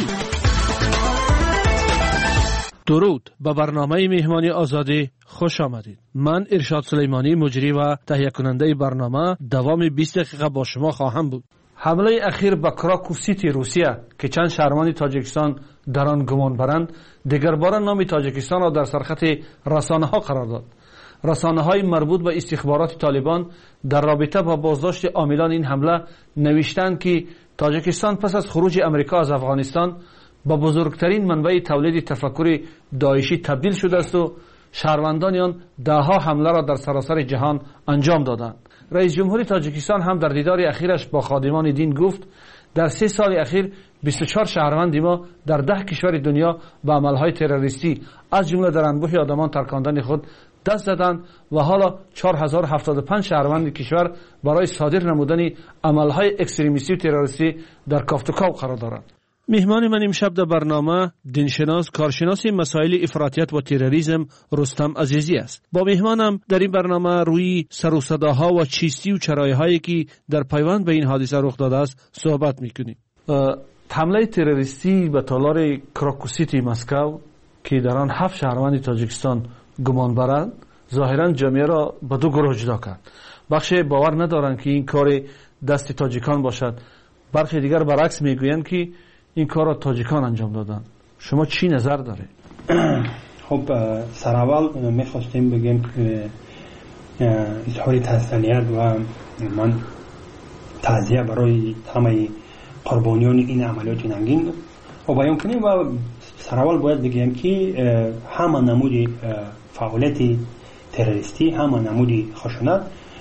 درود، به برنامه مهمانی آزادی خوش آمدید. من ارشاد سلیمانی، مجری و تهیه کننده برنامه، دوام بیست دقیقه با شما خواهم بود. حمله اخیر به کراکو سیتی روسیه که چند شهروند تاجیکستان در آن گمان برند، دیگر بار نام تاجیکستان را در سرخط رسانه ها قرار داد. رسانه های مربوط به استخبارات طالبان در رابطه با بازداشت عاملان این حمله نوشتند که تاجیکستان پس از خروج امریکا از افغانستان با بزرگترین منبع تولید تفکر داعشی تبدیل شده است و شهروندان آن دهها حمله را در سراسر جهان انجام دادند. رئیس جمهور تاجیکستان هم در دیدار اخیرش با خادمان دین گفت در سه سال اخیر بیست و چهار شهروند ما در ده کشور دنیا به عملهای تروریستی از جمله در انبوه آدمان ترکاندن خود دست زدند و حالا چهار هزار و هفتاد و پنج شهروند کشور برای صادر نمودن عملهای اکستریمیستی و تروریستی در کافتوکاو قرار دارند. مهمان من امشب در برنامه دینشناس، کارشناس مسائل افراطیت و تروریسم رستم عزیزی است. با مهمانم در این برنامه روی سر و صداها و چیستی و چرایهایی که در پیوند به این حادثه رخ داده است صحبت میکنیم. حمله تروریستی به تالار کراکو سیتی مسکو که در آن هفت شهروند تاجیکستان گمان برند، ظاهرا جامعه را به دو گروه جدا کرد. بخش باور ندارند که این کار دست تاجیکان باشد، برخی دیگر برعکس میگویند که این کار را تاجیکان انجام دادن. شما چی نظر داره؟ خب سر اول میخواستیم بگیم که اظهار تسلیت و من تعزیه برای همه قربانیان این عملیات ننگین و بیان کنیم و سر اول باید بگیم که همه نمود فعالیت تروریستی، همه نمود خشونت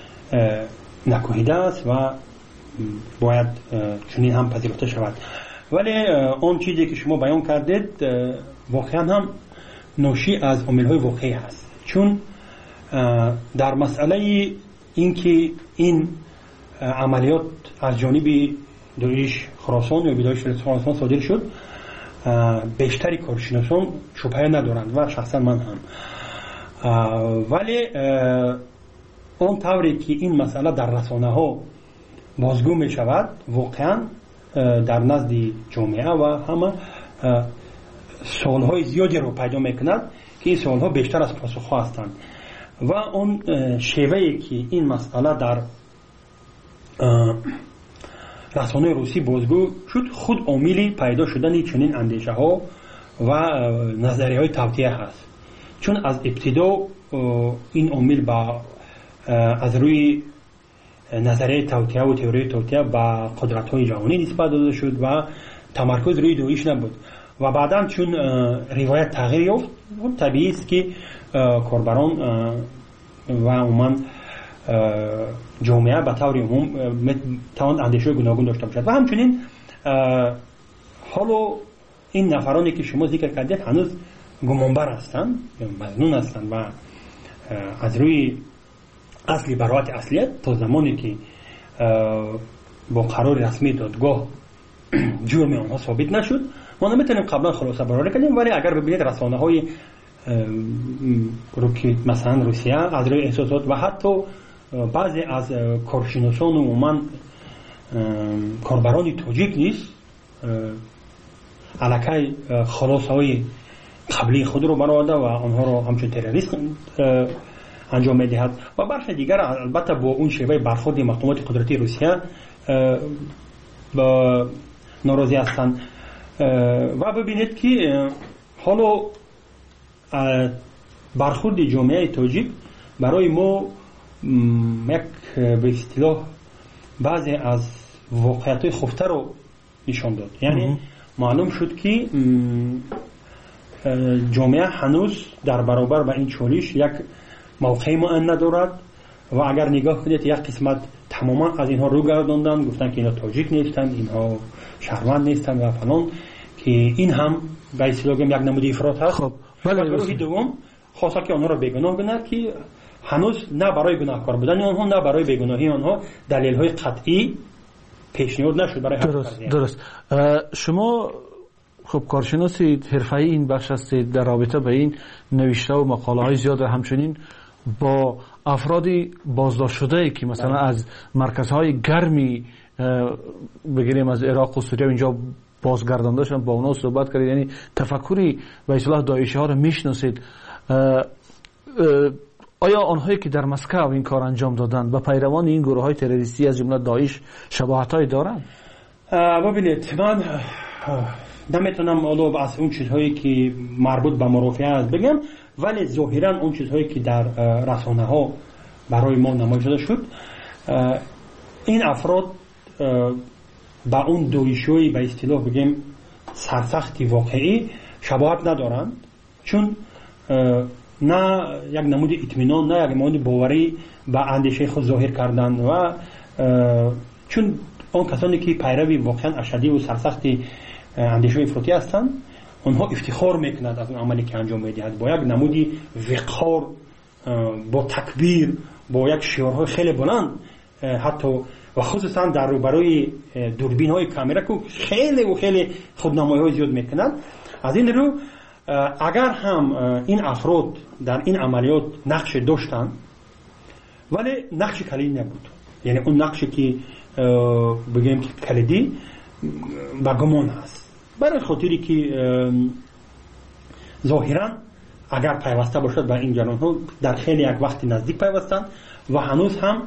نکوهیده است و باید چنین هم پذیرفته شود. ولی اون چیزی که شما بیان کردید واقعا هم ناشی از عامل‌های واقعی هست، چون در مسئله اینکه این عملیات از جانب داعش خراسان یا داعش خراسان صادر شد، بیشتری کارشناسان شبهه ندارند و شخصا من هم. ولی اون طوری که این مسئله در رسانه ها بازگو می شود، واقعا در نزد جامعه و همه سوالهای زیادی رو پیدا میکند که این سوالها بیشتر از پاسخ هستند و اون شیوهی که این مسئله در رسانه روسی بازگو شد خود عاملی پیدا شدن چنین اندیشه ها و نظریه های توطئه هست، چون از ابتدا این عامل با از روی نظریه توطئه و تئوری توطئه با قدرت های جهانی نسبت داده شد و تمرکز روی داعش نبود و بعدا چون روایت تغییر یافت طبیعی است که کاربران و عموما جامعه به طور عموم توان اندیشه گوناگون داشته باشد و همچنین حالا این نفرانی که شما ذکر کردید هنوز گمانبر هستند یا مظنون هستند و از روی اصلی براءت اصلیت تا زمانی که با قرار رسمی دادگاه جرم آنها ثابت نشد ما نمیتونیم قبلا خلاصه برآورده کنیم. ولی اگر ببینید رسانه های مثلا روسیه از روی احساسات و حتی بعضی از کارشناسان و عموما کاربران تاجیک نیست الکی خلاصه های قبلی خود رو برآورده و آنها رو همچون تروریست انجام میدهد و برخی دیگر البته با اون شیوه برخورد مقامات قدرتی روسیه با ناراضی هستند و ببینید که حالا برخورد جامعه تاجیک برای ما یک به اصطلاح بعضی از واقعیت‌های خفته رو نشان داد. یعنی معلوم شد که جامعه هنوز در برابر با این چالش یک موقعی معین ندارد و اگر نگاه کنید یک قسمت تماما از اینها رو گرداندن، گفتن که اینا تاجیک نیستند، اینها شهروند نیستند و فلان، که این هم به اصطلاح یک نمود افراط هست. خب ولی گروه دوم خواسته که آنها را بیگناه بگند که هنوز نه برای گناهکار بودن آنها نه برای بیگناهی آنها دلیل های قطعی پیشنهاد نشد برای درست درست. شما خب کارشناسی حرفه‌ای این بخش هستید، در رابطه به این نوشته و مقاله های زیاد، همچنین با افرادی بازداشت شده که مثلا از مرکزهای گرمی بگیریم از عراق و سوریه اینجا بازگردانده شدن، با اونا صحبت کردید، یعنی تفکری به اصطلاح داعشی ها رو میشناسید. آیا آنهایی که در مسکو این کار انجام دادن و پیروان این گروه های تروریستی از جمله داعش شباهت های دارن؟ ببینید من نمیتونم الان از اون چیزهایی که مربوط به مرافعه است بگم، ولی ظاهرا اون چیزهایی که در رسانه ها برای ما نمایش داده شد، این افراد با اون داعشی به اصطلاح بگیم سرسختی واقعی شباهت ندارند، چون نه یک نمود اطمینان نه یک نمود باوری به اندیشه خود ظاهر کردن و چون اون کسانی که پیروی واقعا اشدی و سرسختی اندیشه افراطی هستند، اونها افتخار میکنند از اون عملی که انجام میدهند، با یک نمودی وقار، با تکبیر، با یک شعارهای خیلی بلند، حتی و خصوصا در روبروی دوربین های کامera که خیلی و خیلی خودنمایی های زیاد میکنند. از این رو اگر هم این افراد در این عملیات نقش داشتند ولی نقش کلیدی نبود، یعنی اون نقشی که بگیم کلیدی با گمان هست، برای خاطری که ظاهرا اگر پیوسته باشد به این جنان ها در خیلی یک وقت نزدیک پیوستند و هنوز هم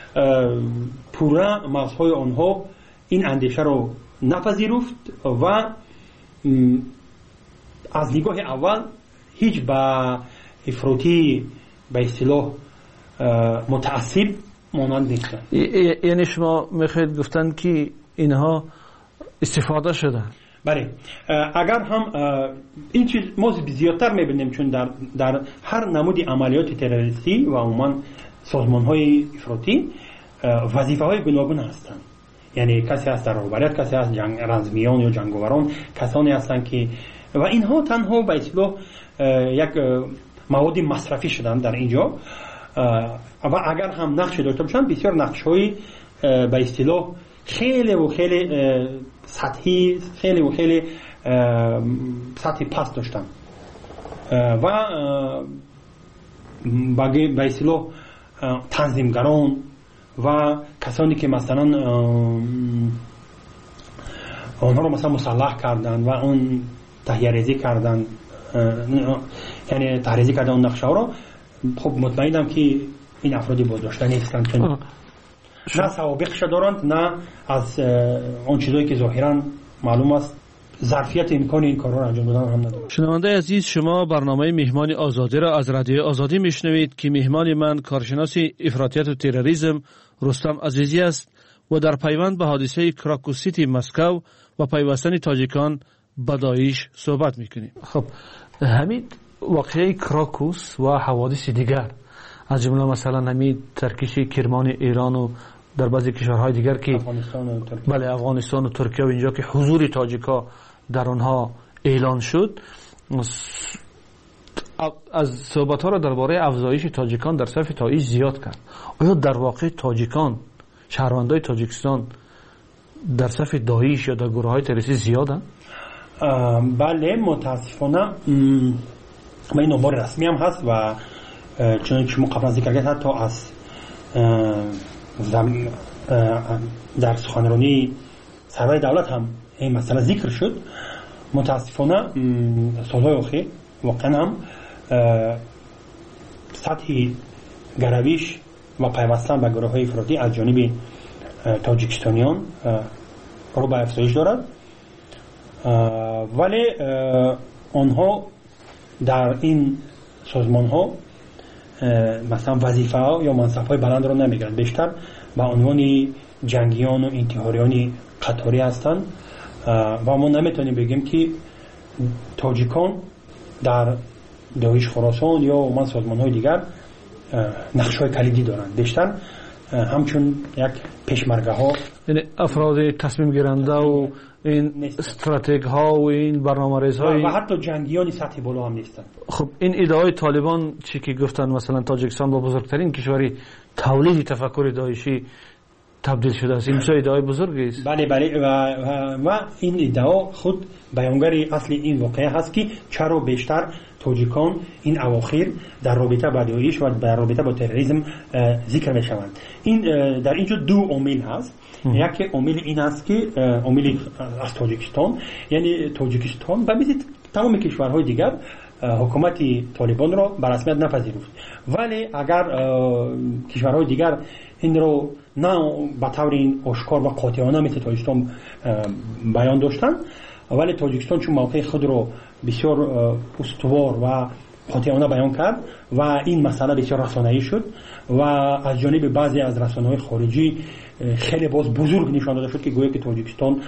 پورا مغزهای آنها این اندیشه رو نپذیرفت و از نگاه اول هیچ با افراطی به اصطلاح متعصب مانند نیستن. یعنی شما میخواید گفتن که اینها استفاده شده؟ بله، اگر هم این چیز ما زیادتر میبینیم، چون در, در هر نمودی عملیات تروریستی و عموما سازمان های افراطی وظیفه های گوناگون هستند، یعنی کسی هست در رهبریت، کسی هست جنگ رزمیان یا جنگاوران، کسانی هستند که و اینها تنها به اصطلاح یک مواد مصرفی شدن در اینجا و اگر هم نقش داشته باشن بسیار نقش های به اصطلاح خیلی و خیلی سطحی، خیلی و خیلی سطحی پست داشتن و به اصطلاح تنظیمگران و کسانی که مثلا آنها رو مثلا مسلح کردن و اون تحریزی کردن، یعنی تحریزی کردن اون نقشه ها رو، خب مطمئنم که این افرادی بازداشته نیستند، چون نه سوابقش دارند نه از اون چیزایی که ظاهرا معلوم است ظرفیت امکان این کارها رو انجام دادن هم ندارند. شنونده عزیز، شما برنامه مهمان آزادی را از رادیو آزادی میشنوید که مهمان من کارشناس افراطیت و تروریسم رستم عزیزی است و در پیوند به حادثه کراکو سیتی مسکو و پیوستن تاجیکان به داعش صحبت میکنیم. خب همین واقعه کراکوس و حوادث دیگر از جمله مثلا همین ترکیش کرمان ایران و در بعضی کشورهای دیگر که افغانستان و ترکیه، بله افغانستان و ترکیه و اینجا که حضور تاجیکا در آنها اعلان شد، از صحبت ها را درباره افزایش تاجیکان در صف داعش زیاد کرد. آیا در واقع تاجیکان، شهروندای تاجیکستان در صف داعش یا در گروه های تروریستی زیادن؟ بله، متاسفانه ما این آمار رسمی هم هست و چون شما قبلا ذکر کردید حتی از در سخنرانی سرور دولت هم این مسئله ذکر شد. متاسفانه سالهای اخیر واقعا هم سطح گرویش و پیوستن به گروه های افراطی از جانب تاجیکستانیان رو به افزایش دارد، ولی آنها در این سازمان ها مثلا وظیفه ها یا منصب های بلند رو نمیگیرند، بیشتر به عنوان جنگیان و انتحاریان قطاری هستند و ما نمیتونیم بگیم که تاجیکان در داعش خراسان یا من سازمان های دیگر نقش های کلیدی دارند، بیشتر همچون یک پشمرگه ها، یعنی افراد تصمیم گیرنده و این استراتژی ها و این برنامه‌ریز های و حتی جنگیان سطح بالا هم نیستند. خب این ایده طالبان چی که گفتن مثلا تاجیکستان با بزرگترین کشوری تولید تفکر داعشی تبدیل شده است. این بسیار ادعای بزرگی است. بله بله و, و, و این ادعا خود بیانگر اصل این واقعه هست که چرا بیشتر تاجیکان این اواخر در رابطه با داعش و در رابطه با تروریسم ذکر میشوند. این در اینجا دو عامل هست. یکی عامل این است که عامل از تاجیکستان، یعنی تاجیکستان و مثل تمام کشورهای دیگر حکومت طالبان را به رسمیت نپذیرفت، ولی اگر کشورهای دیگر این رو نه به طور آشکار و قاطعانه مثل تاجیکستان بیان داشتن، ولی تاجیکستان چون موقع خود رو بسیار استوار و قاطعانه بیان کرد و این مسئله بسیار رسانه‌ای شد و از جانب بعضی از رسانه‌های خارجی خیلی باز بزرگ نشان داده شد که گویا که تاجیکستان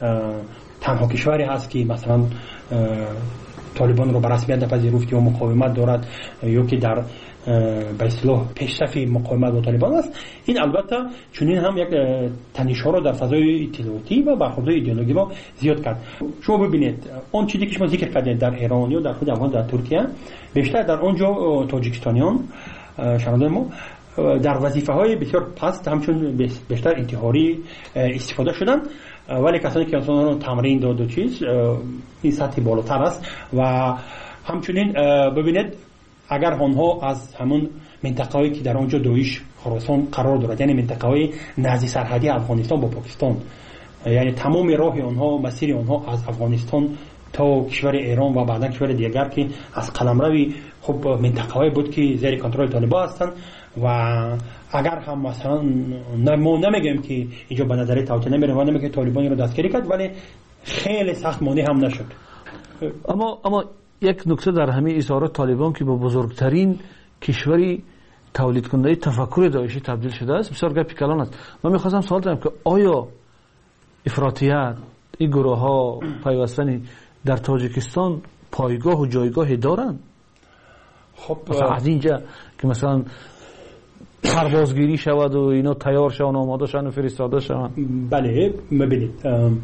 تنها کشوری هست که مثلا طالبان رو به رسمیت نپذیرفت یا مقاومت دارد یا که در به اصطلاح پیشرفت مقاومت با طالبان است. این البته چنین هم یک تنش‌ها رو در فضای اطلاعاتی و برخوردهای ایدئولوژی ما زیاد کرد. شما ببینید اون چیزی که شما ذکر کردید در ایران یا در خود افغان در ترکیه، بیشتر در اونجا تاجیکستانیان شنونده ما در وظیفه‌های بسیار پست همچون بیشتر انتحاری استفاده شدن، ولی کسانی که اصلا رو تمرین داد و چیز این سطح بالاتر است و همچنین ببینید اگر آنها از همون منطقه‌ای که در آنجا داعش خراسان قرار دارد، یعنی منطقه‌های نزدیک سرحدی افغانستان با پاکستان، یعنی تمام راه آنها مسیر آنها از افغانستان تا کشور ایران و بعدا کشور دیگر که از قلمروی خب منطقه‌ای بود که زیر کنترل طالبان هستند و اگر هم مثلا ما نمیگیم که اینجا به نظر توطئه نمیره و نمیگه طالبان رو دستگیری کرد، ولی خیلی سخت مانع هم نشد. اما اما یک نکته در همه اظهارات طالبان که با بزرگترین کشوری تولید کننده تفکر داعشی تبدیل شده است بسیار گپ کلان است. من می‌خواستم سوال کنم که آیا افراطیت این گروه ها پیوستن در تاجیکستان پایگاه و جایگاهی دارند؟ خب مثلا از اینجا که مثلا پروازگیری شود و اینا تیار شون آماده شون و فرستاده شون. بله ببینید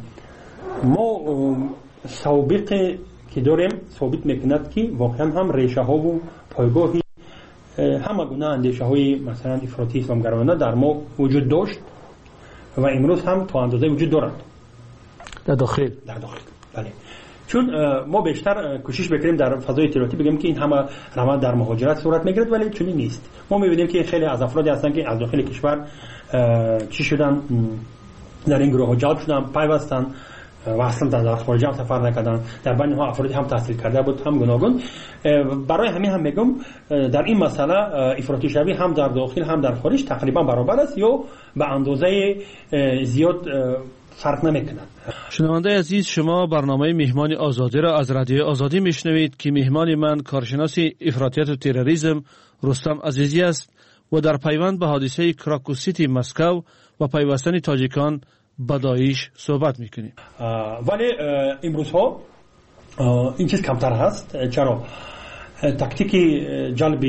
ما سابقه که داریم ثابت میکند که واقعا هم ریشه ها و پایگاهی همه گونه اندیشه های مثلا افراطی اسلامگرایانه در ما وجود داشت و امروز هم تا اندازه وجود دارند در داخل در داخل بله. چون ما بیشتر کوشش بکنیم در فضای اطلاعاتی بگیم که این همه روند در مهاجرت صورت میگیرد، ولی چنین نیست. ما میبینیم که خیلی از افرادی هستن که از داخل کشور چی شدن در این گروه ها جلب شدن، پیوستن و اصلا در خارج هم سفر نکردن. در بین ها افرادی هم تحصیل کرده بود هم گوناگون. برای همین هم میگم در این مسئله افراطی شوی هم در داخل هم در خارج تقریبا برابر است یا به اندازه زیاد فرق نمیکنند. شنونده عزیز، شما برنامه مهمان آزادی را از رادیو آزادی میشنوید که مهمان من کارشناس افراطیت و تروریسم رستم عزیزی است و در پیوند به حادثه کراکو سیتی مسکو و پیوستن تاجیکان با داعش صحبت میکنیم. ولی امروز ها این چیز کمتر هست. چرا؟ تاکتیک جلب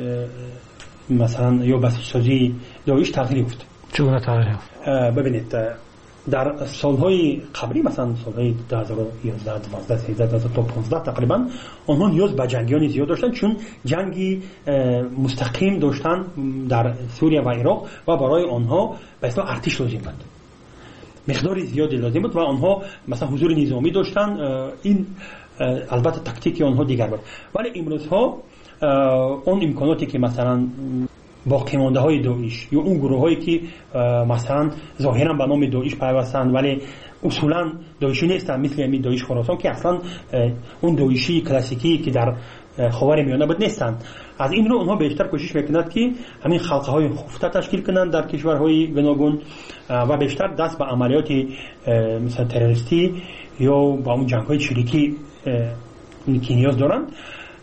مثلا یا بسازی داعش تغییر یافت. چگونه تغییر یافت؟ ببینید در سالهای قبلی مثلا سالهای دو هزار و یازده، دوازده، سیزده تا پانزده تقریبا آنها نیاز به جنگیان زیاد داشتن، چون جنگی مستقیم داشتن در سوریه و عراق و برای آنها به اصطلاح ارتش لازم بود، مقدار زیادی لازم بود و آنها مثلا حضور نظامی داشتن. این البته تاکتیک آنها دیگر بود. ولی امروز ها اون امکاناتی که مثلا باقی مانده های داعش یا اون گروه هایی که مثلا ظاهرا به نام داعش پیوستند ولی اصولا داعشی نیستن، مثل همین داعش خراسان که اصلا اون داعشی کلاسیکی که در خاور میانه بود نیستن، از این رو اونها بیشتر کوشش میکنند که همین خلقه های خفته تشکیل کنند در کشورهای گوناگون و بیشتر دست به عملیات مثلا تروریستی یا با اون جنگ های چریکی که نیاز دارند.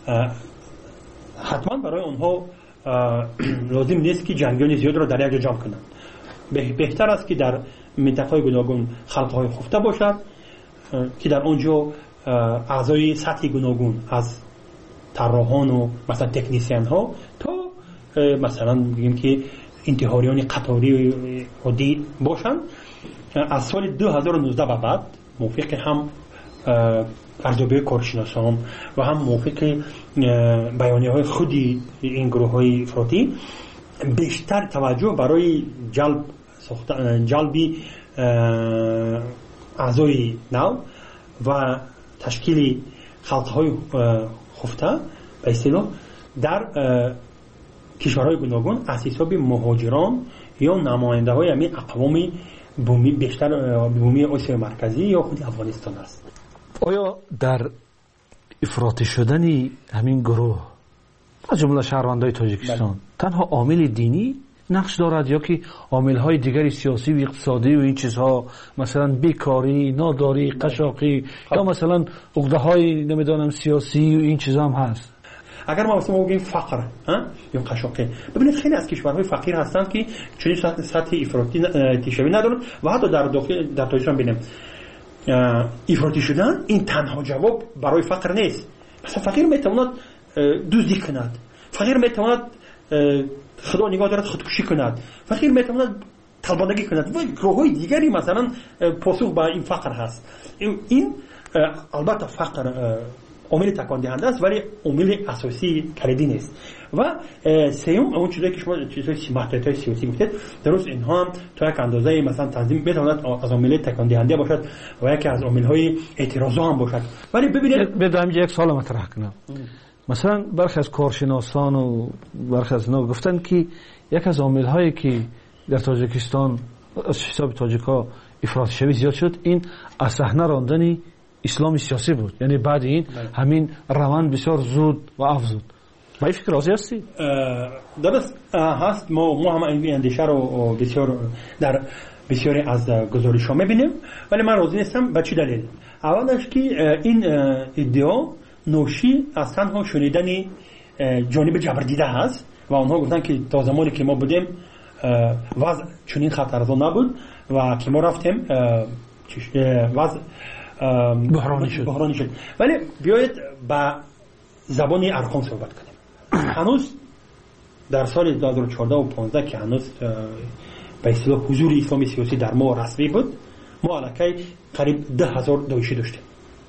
حتما برای اونها لازم نیست که جنگیان زیاد را در یک جا جمع کنند. بهتر است که در منطقه‌های گوناگون خلق‌های خفته باشد که در آنجا اعضای سطح گوناگون از طراحان و مثلا تکنیسیان ها تا مثلا بگیم که انتحاریان قطاری عادی باشند. از سال دو هزار و نوزده به بعد موافق هم ارزیابی کارشناسان و هم موافق بیانیه های خودی این گروه های افراطی بیشتر توجه برای جلب جلبی اعضای نو و تشکیل خلقهای خفته به اصطلاح در کشورهای گوناگون از حساب مهاجران یا نماینده های همین اقوام بومی بیشتر بومی آسیای مرکزی یا خود افغانستان است. آیا در افراطی شدن همین گروه از جمله شهروندان تاجیکستان تنها عامل دینی نقش دارد یا که عامل‌های دیگری سیاسی و اقتصادی و این چیزها مثلا بیکاری، ناداری، قشاقی یا مثلا عقده‌های نمیدونم سیاسی و این چیزا هم هست؟ اگر ما مثلا بگیم فقر یا قشاقی، ببینید خیلی از کشورهای فقیر هستند که چنین سطح افراطی تیشوی ندارند و حتی در داخل در تاجیکستان ببینیم افراطی شدن این تنها جواب برای فقر نیست. مثلا فقیر میتواند دزدی کند، فقیر میتواند خدا نگاه دارد خودکشی کند، فقیر میتواند طلبندگی کند و راههای دیگری مثلا پاسخ به این فقر هست. این البته فقر عامل تکان دهنده است ولی عامل اساسی کلیدی نیست. و سوم اون چیزایی که شما چیزای محدودیت‌های سیاسی گفتید، درست اینها هم تا یک اندازه مثلا تنظیم میتواند از عامل تکان دهنده باشد و یکی از عامل‌های اعتراض هم باشد. ولی ببینید بدم یک سوال مطرح کنم. مثلا برخی از کارشناسان و برخی از اینا گفتن که یک از عامل‌هایی که در تاجیکستان از حساب تاجیک‌ها افراط شوی زیاد شد این از صحنه راندن اسلام سیاسی بود. یعنی بعد این همین روند بسیار زود و افزود. با این فکر راضی هستی؟ درست هست. ما ما هم این اندیشه رو بسیار در بسیاری از گزارش‌ها می‌بینیم ولی من راضی نیستم. به چه دلیل؟ اولش که این ادعا نوشی از تنها شنیدن جانب جبردیده هست و آنها گفتن که تا زمانی که ما بودیم وضع چنین خطرزا نبود و که ما رفتیم وضع بحرانی شد. بحرانی شد. ولی بیایید با زبان ارقام صحبت کنیم. هنوز در سال دو هزار و چهارده و پانزده که هنوز به اصطلاح حضور اسلامی سیاسی در ما رسمی بود، ما علاقه قریب ده هزار داعشی داشتیم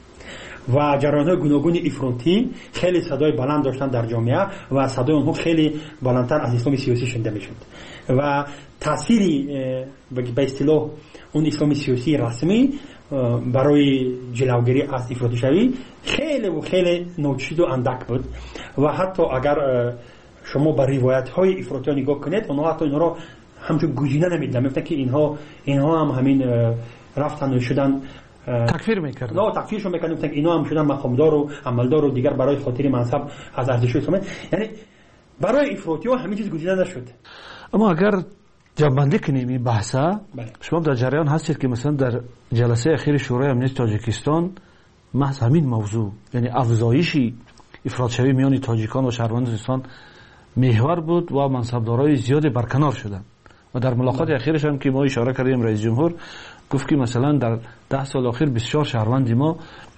و جریان‌های گوناگون افراطی خیلی صدای بلند داشتن در جامعه و صدای اونها خیلی بلندتر از اسلام سیاسی شنیده میشد و تأثیری به اصطلاح اون اسلام سیاسی رسمی برای جلوگیری از افراطی شوی خیلی و خیلی ناچیز و اندک بود و حتی اگر شما به روایت‌های افراطی نگاه کنید اونها حتی اینها را همچون گزینه نمیدن، میگفتن که اینها اینها هم همین رفتن و شدن تکفیر میکردن. نه تکفیرشون میکردن، میگفتن اینا هم شدن مقامدار و عملدار و دیگر برای خاطر منصب از ارزش اسلامی. یعنی برای افراطی ها همین چیز گزینه نشد. اما اگر جنبندی کنیم این بحثا، شما در جریان هستید که مثلا در جلسه اخیر شورای امنیت تاجیکستان محض همین موضوع یعنی افزایش افراط شوی میان تاجیکان و شهروندان تاجیکستان محور بود و منصبدارای زیادی برکنار شدند و در ملاقات اخیرش هم که ما اشاره کردیم رئیس جمهور گفت که مثلا در ده سال اخیر بسیار شهروند ما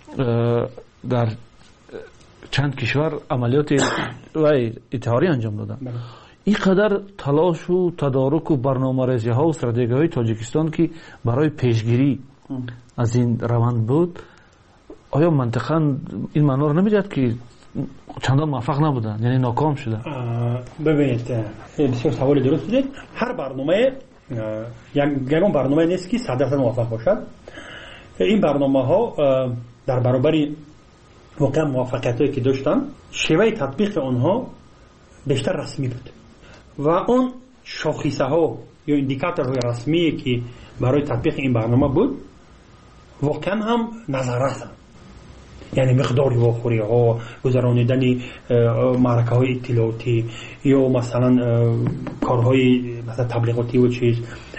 در چند کشور عملیات و اطهاری انجام دادن. این قدر تلاش و تدارک و برنامه‌ریزی ها و استراتژی های تاجیکستان که برای پیشگیری از این روند بود، آیا منطقاً این معنا رو نمیداد که چندان موفق نبودن یعنی ناکام شدن؟ ببینید بسیار سوال درست بودید. هر برنامه یکون برنامه نیست که صد درصد موفق باشد. این برنامه ها در برابر واقعا موفقیت هایی که داشتن شیوه تطبیق آنها بیشتر رسمی بود و اون شاخصه ها یا اندیکاتورهای رسمی که برای تطبیق این برنامه بود واقعا هم نظر هستند. یعنی مقداری واخوری ها، گذرانیدن معرکه های اطلاعاتی یا مثلا کارهای مثلا تبلیغاتی و چیز،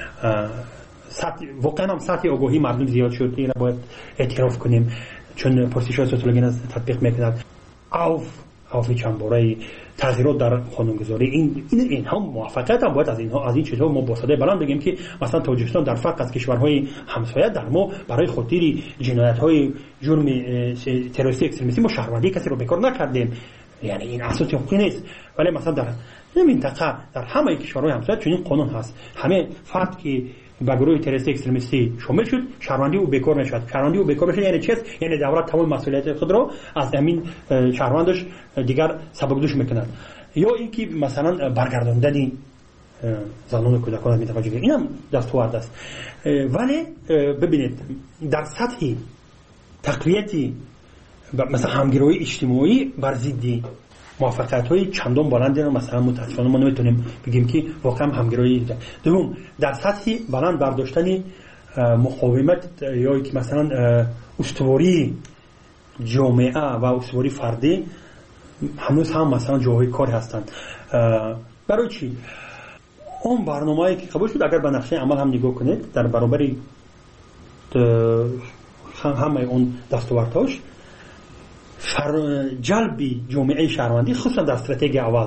واقعا هم سطح آگاهی مردم زیاد شد. این را باید اعتراف کنیم چون پرسش های سوسیولوژی از تطبیق میکند. اوف اوف چند باره تغییرات در قانونگذاری این این اینها موفقیت هم باید از اینها از این چیزها ما با صدای بلند بگیم که مثلا تاجیکستان در فرق از کشورهای همسایه در ما برای خاطر جنایت‌های جرم تروریستی اکستریمیستی ما شهروندی کسی رو بیکار نکردیم. یعنی این اساس حقوقی نیست. ولی مثلا در این منطقه در همه کشورهای همسایه چنین قانون هست. همه فرد که با گروه تروریستی اکستریمیستی شامل شد شهروندی او بیکار نشد. شهروندی او بیکار بشه یعنی چی است؟ یعنی دولت تمام مسئولیت خود را از همین شهروندش دیگر سبکدوش میکنند. یا اینکه مثلا برگرداندن زنان و کودکان از منطقه جنوبی. این هم دستاورد است. ولی ببینید در سطح تقویت مثلا همگرایی اجتماعی بر ضد موفقیت‌های چندان بلند رو مثلا متأسفانه ما نمیتونیم بگیم که واقعا همگرایی. دوم در سطح بلند برداشتن مقاومت یا که مثلا استواری جامعه و استواری فردی هنوز هم مثلا جاهای کار هستند. برای چی؟ اون برنامه‌ای که قبول شد اگر به نقشه عمل هم نگاه کنید در برابر همه اون دستاوردهاش جلبی جامعه شهروندی خصوصا در استراتژی اول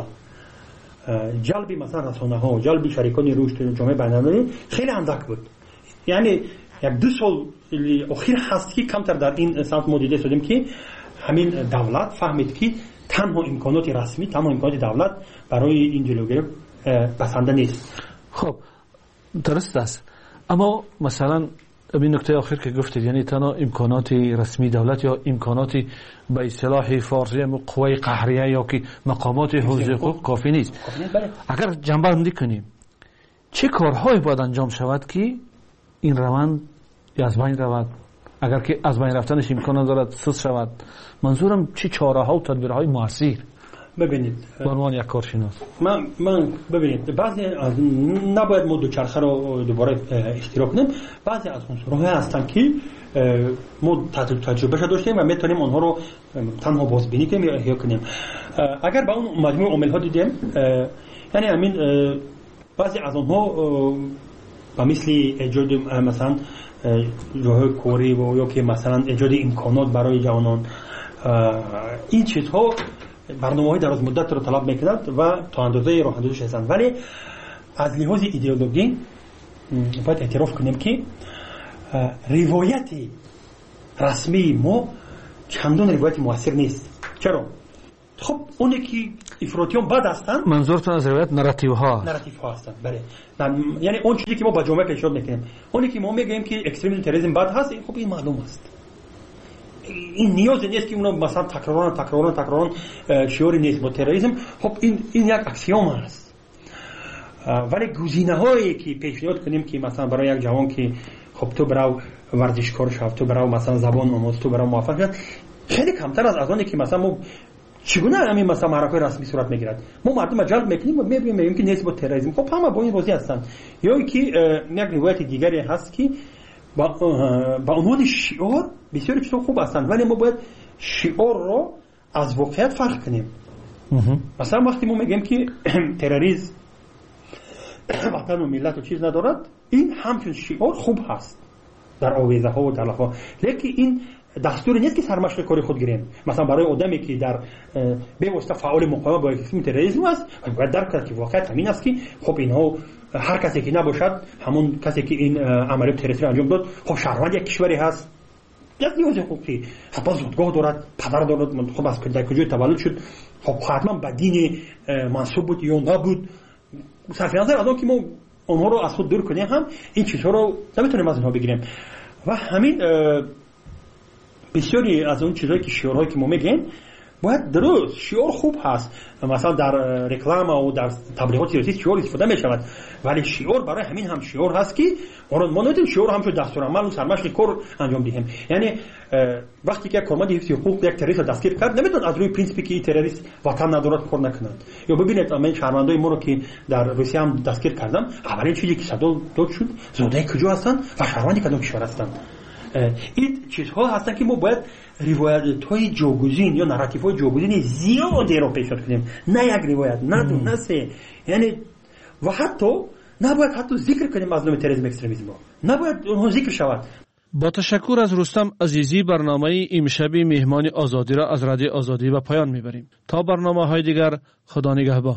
جلبی مثلا رسانه‌ها جلبی شریکان رشد جامعه بین‌المللی خیلی اندک بود. یعنی یک دو سال اخیر هست که کمتر در این سمت ما دیده شدیم که همین دولت فهمید که تنها امکانات رسمی تنها امکانات دولت برای این جلوگیری بسنده نیست. خب درست است، اما مثلا این نکته آخر که گفتید یعنی تنها امکانات رسمی دولت یا امکانات به اصطلاح فارسی قوه قهریه یا که مقامات حوزه حقوق کافی نیست. اگر جنبه بندی کنیم چه کارهایی باید انجام شود که این روند از بین رود؟ اگر که از بین رفتنش امکان دارد سوس شود، منظورم چه چاره ها و تدبیرهای موثر؟ ببینید به عنوان یک کارشناس من من ببینید بعضی از نباید ما دوچرخه رو دوباره اشتراک کنیم. بعضی از عنصرها هستن که ما تجربه شده داشتیم و میتونیم اونها رو تنها بازبینی کنیم یا احیا کنیم. اگر با اون مجموع عامل ها دیدیم یعنی همین بعضی از اونها با مثل ایجاد مثلا جاهای کاری و یا که مثلا ایجاد امکانات برای جوانان، این چیزها برنامه‌های دراز مدت رو طلب می‌کند و تا اندازه راه اندازش هستند. ولی از لحاظ ایدئولوژی باید اعتراف کنیم که روایت رسمی ما چندان روایت موثر نیست. چرا؟ خب اونی که افراطیان بد هستن، منظورتون از روایت نراتیو ها نراتیو ها هستن. بله، یعنی اون چیزی که ما با جامعه پیشنهاد میکنیم، اونی که ما میگیم که اکستریمیسم تروریسم بد هست، خب این معلوم است. این نیاز نیست که اونو مثلا تکراران تکراران تکراران شعاری نیست با تروریسم. خب این این یک اکسیوم است. ولی گزینه‌هایی که پیشنهاد کنیم که مثلا برای یک جوان که خب تو برو ورزشکار شو، تو برو مثلا زبان آموز، تو برو موفق شو، خیلی کمتر از آنی که مثلا ما چگونه همین مثلا معرکه رسمی صورت میگیرد. ما مردم جلب میکنیم و میبینیم میگیم که نیست با تروریسم. خب همه با این راضی هستن. یا اینکه یک روایت دیگری هست که با با عنوان شعار بسیار چیزا خوب هستند، ولی ما باید شعار رو از واقعیت فرق کنیم. مثلا وقتی ما میگیم که تروریسم وطن و ملت و چیز ندارد، این همچون شعار خوب هست در آویزه ها و در لفها، لیکن این دستور نیست که سرمشق کاری خود گیریم. مثلا برای آدمی که در به واسطه فعال مقاومت با اسم تروریسم است، باید درک کرد که واقعیت همین است که خب اینها هر کسی که نباشد همون کسی که این عملیات تروریستی انجام داد خب شهروند یک کشوری هست، یک نیاز حقوقی، حتی زادگاه دارد، پدر دارد، خب از در کجای تولد شد، خب حتما به دین منسوب بود یا نبود. صرف نظر از اون که ما اونها رو از خود دور کنیم هم این چیزها رو نمیتونیم از اینها بگیریم. و همین بسیاری از اون چیزایی که شعارهایی که ما میگیم باید درست شعار خوب هست. مثلا در رکلام و در تبلیغات سیاسی شعار استفاده می شود، ولی شعار برای همین هم شعار هست که ما نمیتونیم شعار هم شو دستور عمل و سرمشق کار انجام دهیم. یعنی وقتی که کارمند حفظ حقوق یک تروریست دستگیر کرد، نمیتونه از روی پرینسیپی که این تروریست وطن ندارد کار نکند. یا ببینید من شهروندای ما رو که در روسیه هم دستگیر کردم، اولین چیزی که صدا داد شد زاده کجا هستن و شهروندی کدام کشور هستن. این چیزها هستن که ما باید روایت‌های جاگزین یا نراتیوهای جاگزین زیادی رو پیشنهاد کنیم، نه یک روایت، نه دو، نه سه. یعنی و حتی نباید حتی ذکر کنیم از نوع تروریسم اکستریمیسم، نباید اونها ذکر شود. با تشکر از رستم عزیزی برنامه امشبی مهمان آزادی را از رادیو آزادی به پایان میبریم. تا برنامه‌های دیگر، خدا نگهبان.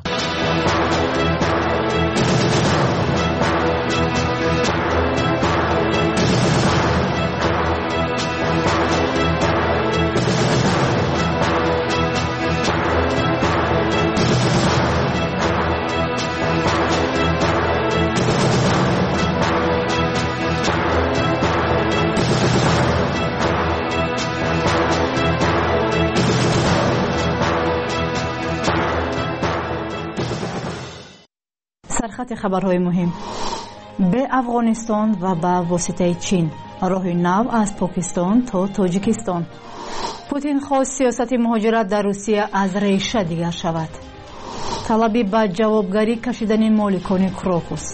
سرخط خبرهای مهم. به افغانستان و به واسطه چین راه نو از پاکستان تا تاجیکستان. پوتین خواست سیاست مهاجرت در روسیه از ریشه دیگر شود. طلبی به جوابگری کشیدن مالکان کراکوس.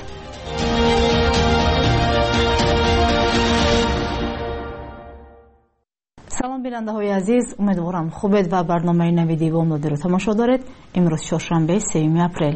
سلام بیننده های عزیز، امیدوارم خوبید و برنامه نویدی با امدادی رو تماشا دارید. امروز چهارشنبه سوم اپریل.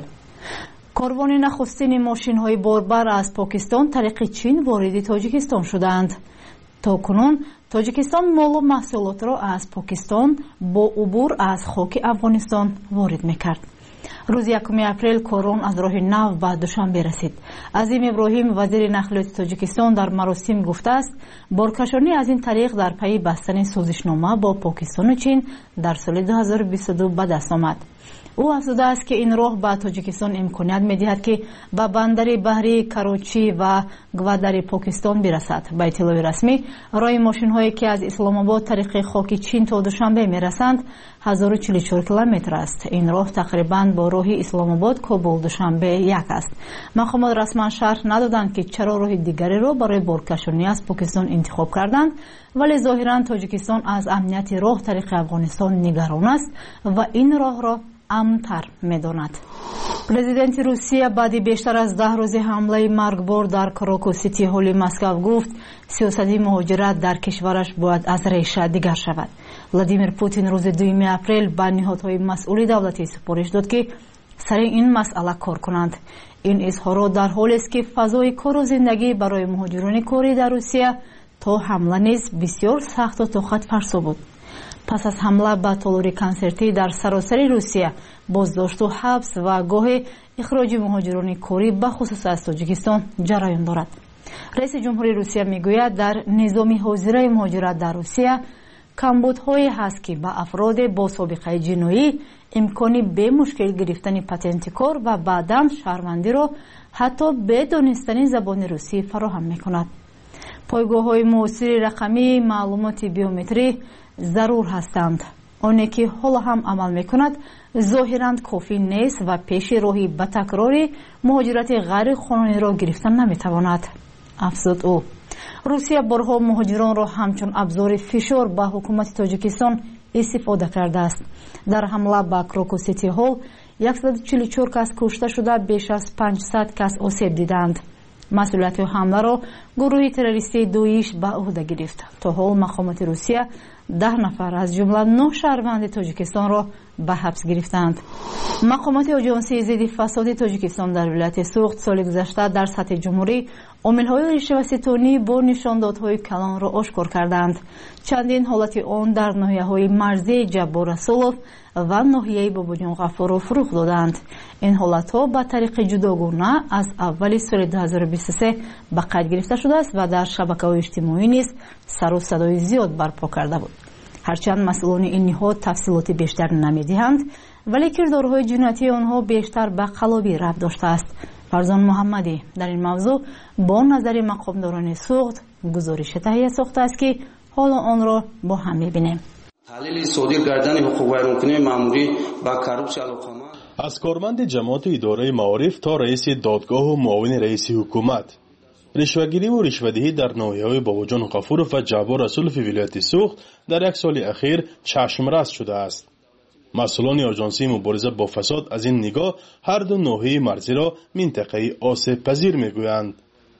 کاروان نخستین ماشین های باربر از پاکستان طریق چین وارد تاجیکستان شدند. تا کنون تاجیکستان مال و محصولات را از پاکستان با عبور از خاک افغانستان وارد میکرد. روز یکم اپریل کاروان از راه نو به دوشنبه رسید. عظیم ابراهیم وزیر نقلیات تاجیکستان در مراسم گفته است بارکشانی از این طریق در پی بستن سازشنامه با پاکستان و چین در سال دو هزار و بیست و دو به دست آمد. او افزوده است که این راه به تاجیکستان امکانیت می‌دهد که به بندر بحری کراچی و گوادر پاکستان برسد. به اطلاع رسمی راه ماشین‌هایی که از اسلام آباد طریق خاک چین تا دوشنبه می‌رسند هزار و چهل و چهار کیلومتر است. این راه تقریباً با راه اسلام آباد کابل دوشنبه یک است. مقامات رسما شرح ندادند که چرا راه دیگری را برای بارکشانی از پاکستان انتخاب کردند، ولی ظاهراً تاجیکستان از امنیت راه طریق افغانستان نگران است و این راه را امن‌تر می‌داند. پرزیدنت روسیه بعد بیشتر از ده روز حمله مرگبار در کراکوس سیتی هال مسکو گفت سیاست مهاجرت در کشورش باید از ریشه دیگر شود. ولادیمیر پوتین روز دوم اپریل به نهادهای مسئول دولتی سپارش داد که سر این مسئله کار کنند. این اظهارات در حالی است که فضای کار و زندگی برای مهاجران کاری در روسیه تا حمله نیز بسیار سخت و طاقت فرسا بود. پس از حمله به تالار کنسرتی در سراسر روسیه بازداشت و حبس و گاه اخراج مهاجران کاری به خصوص از تاجیکستان جریان دارد. رئیس جمهوری روسیه میگوید در نظام حاضر مهاجرت در روسیه کمبودهایی هست که به افراد با سابقه جنایی امکانی به مشکل گرفتن پتانت کار و بعداً شهروندی را حتی به دانستن زبان روسی فراهم میکند. پایگاه‌های معاصر رقمی معلومات بیومتری ضرور هستند. آنی که حالا هم عمل میکند ظاهراً کافی نیست و پیش راهی به تکراری مهاجرت غیر قانونی را گرفتن نمیتواند. افزود او. روسیه بارها مهاجران را همچون ابزار فشار به حکومت تاجیکستان استفاده کرده است. در حمله به کراکوس سیتی هال صد و چهل و چهار کس کشته شده، بیش از پانصد کس آسیب دیدند. مسئولیت حمله را گروه تروریستی دوئیش به عهده گرفت. تا حال مقامات روسیه ده نفر از جمله نه شهروند تاجیکستان را به حبس گرفتند. مقامات آژانسی ضد فساد تاجیکستان در ولایت سوخت سال گذشته در سطح جمهوری عامل‌های رشوه ستانی با نشاندادهای کلان را آشکار کردند. چندین حالت آن در ناحیه‌های مرزی جبار رسولوف و ناحیه باباجان غفارov رخ دادند. این حالت‌ها به طریق جداگانه از اول سال دو هزار و بیست و سه به قید گرفته شده است و در شبکه‌های اجتماعی نیز سر و صدای زیاد برپا کرده بود. هرچند مسئولان این نهاد تفصیلات بیشتر نمی‌دهند، ولی کردارهای جنایتی آنها بیشتر به قلابی ربط داشته است. فرزان محمدی در این موضوع با نظر مقامداران سوخت گزارش تهیه ساخته است که حالا آن را با هم می‌بینیم. تحلیل صادر کردن حقوق غیرممکنه ماموری با کارپشن علاقمند از کارمند جماعت اداره معارف تا رئیس دادگاه و معاون رئیس حکومت، رشوه‌گیری و رشوه‌دهی در ناحیه‌های باباجان غفورov و جبار رسولوف ولایت سوخت در یک سال اخیر چشم‌رس شده است. مسئولان آژانسی مبارزه با فساد از این نگاه هر دو ناحیه مرزی را منطقه آسیب پذیر می‌گویند.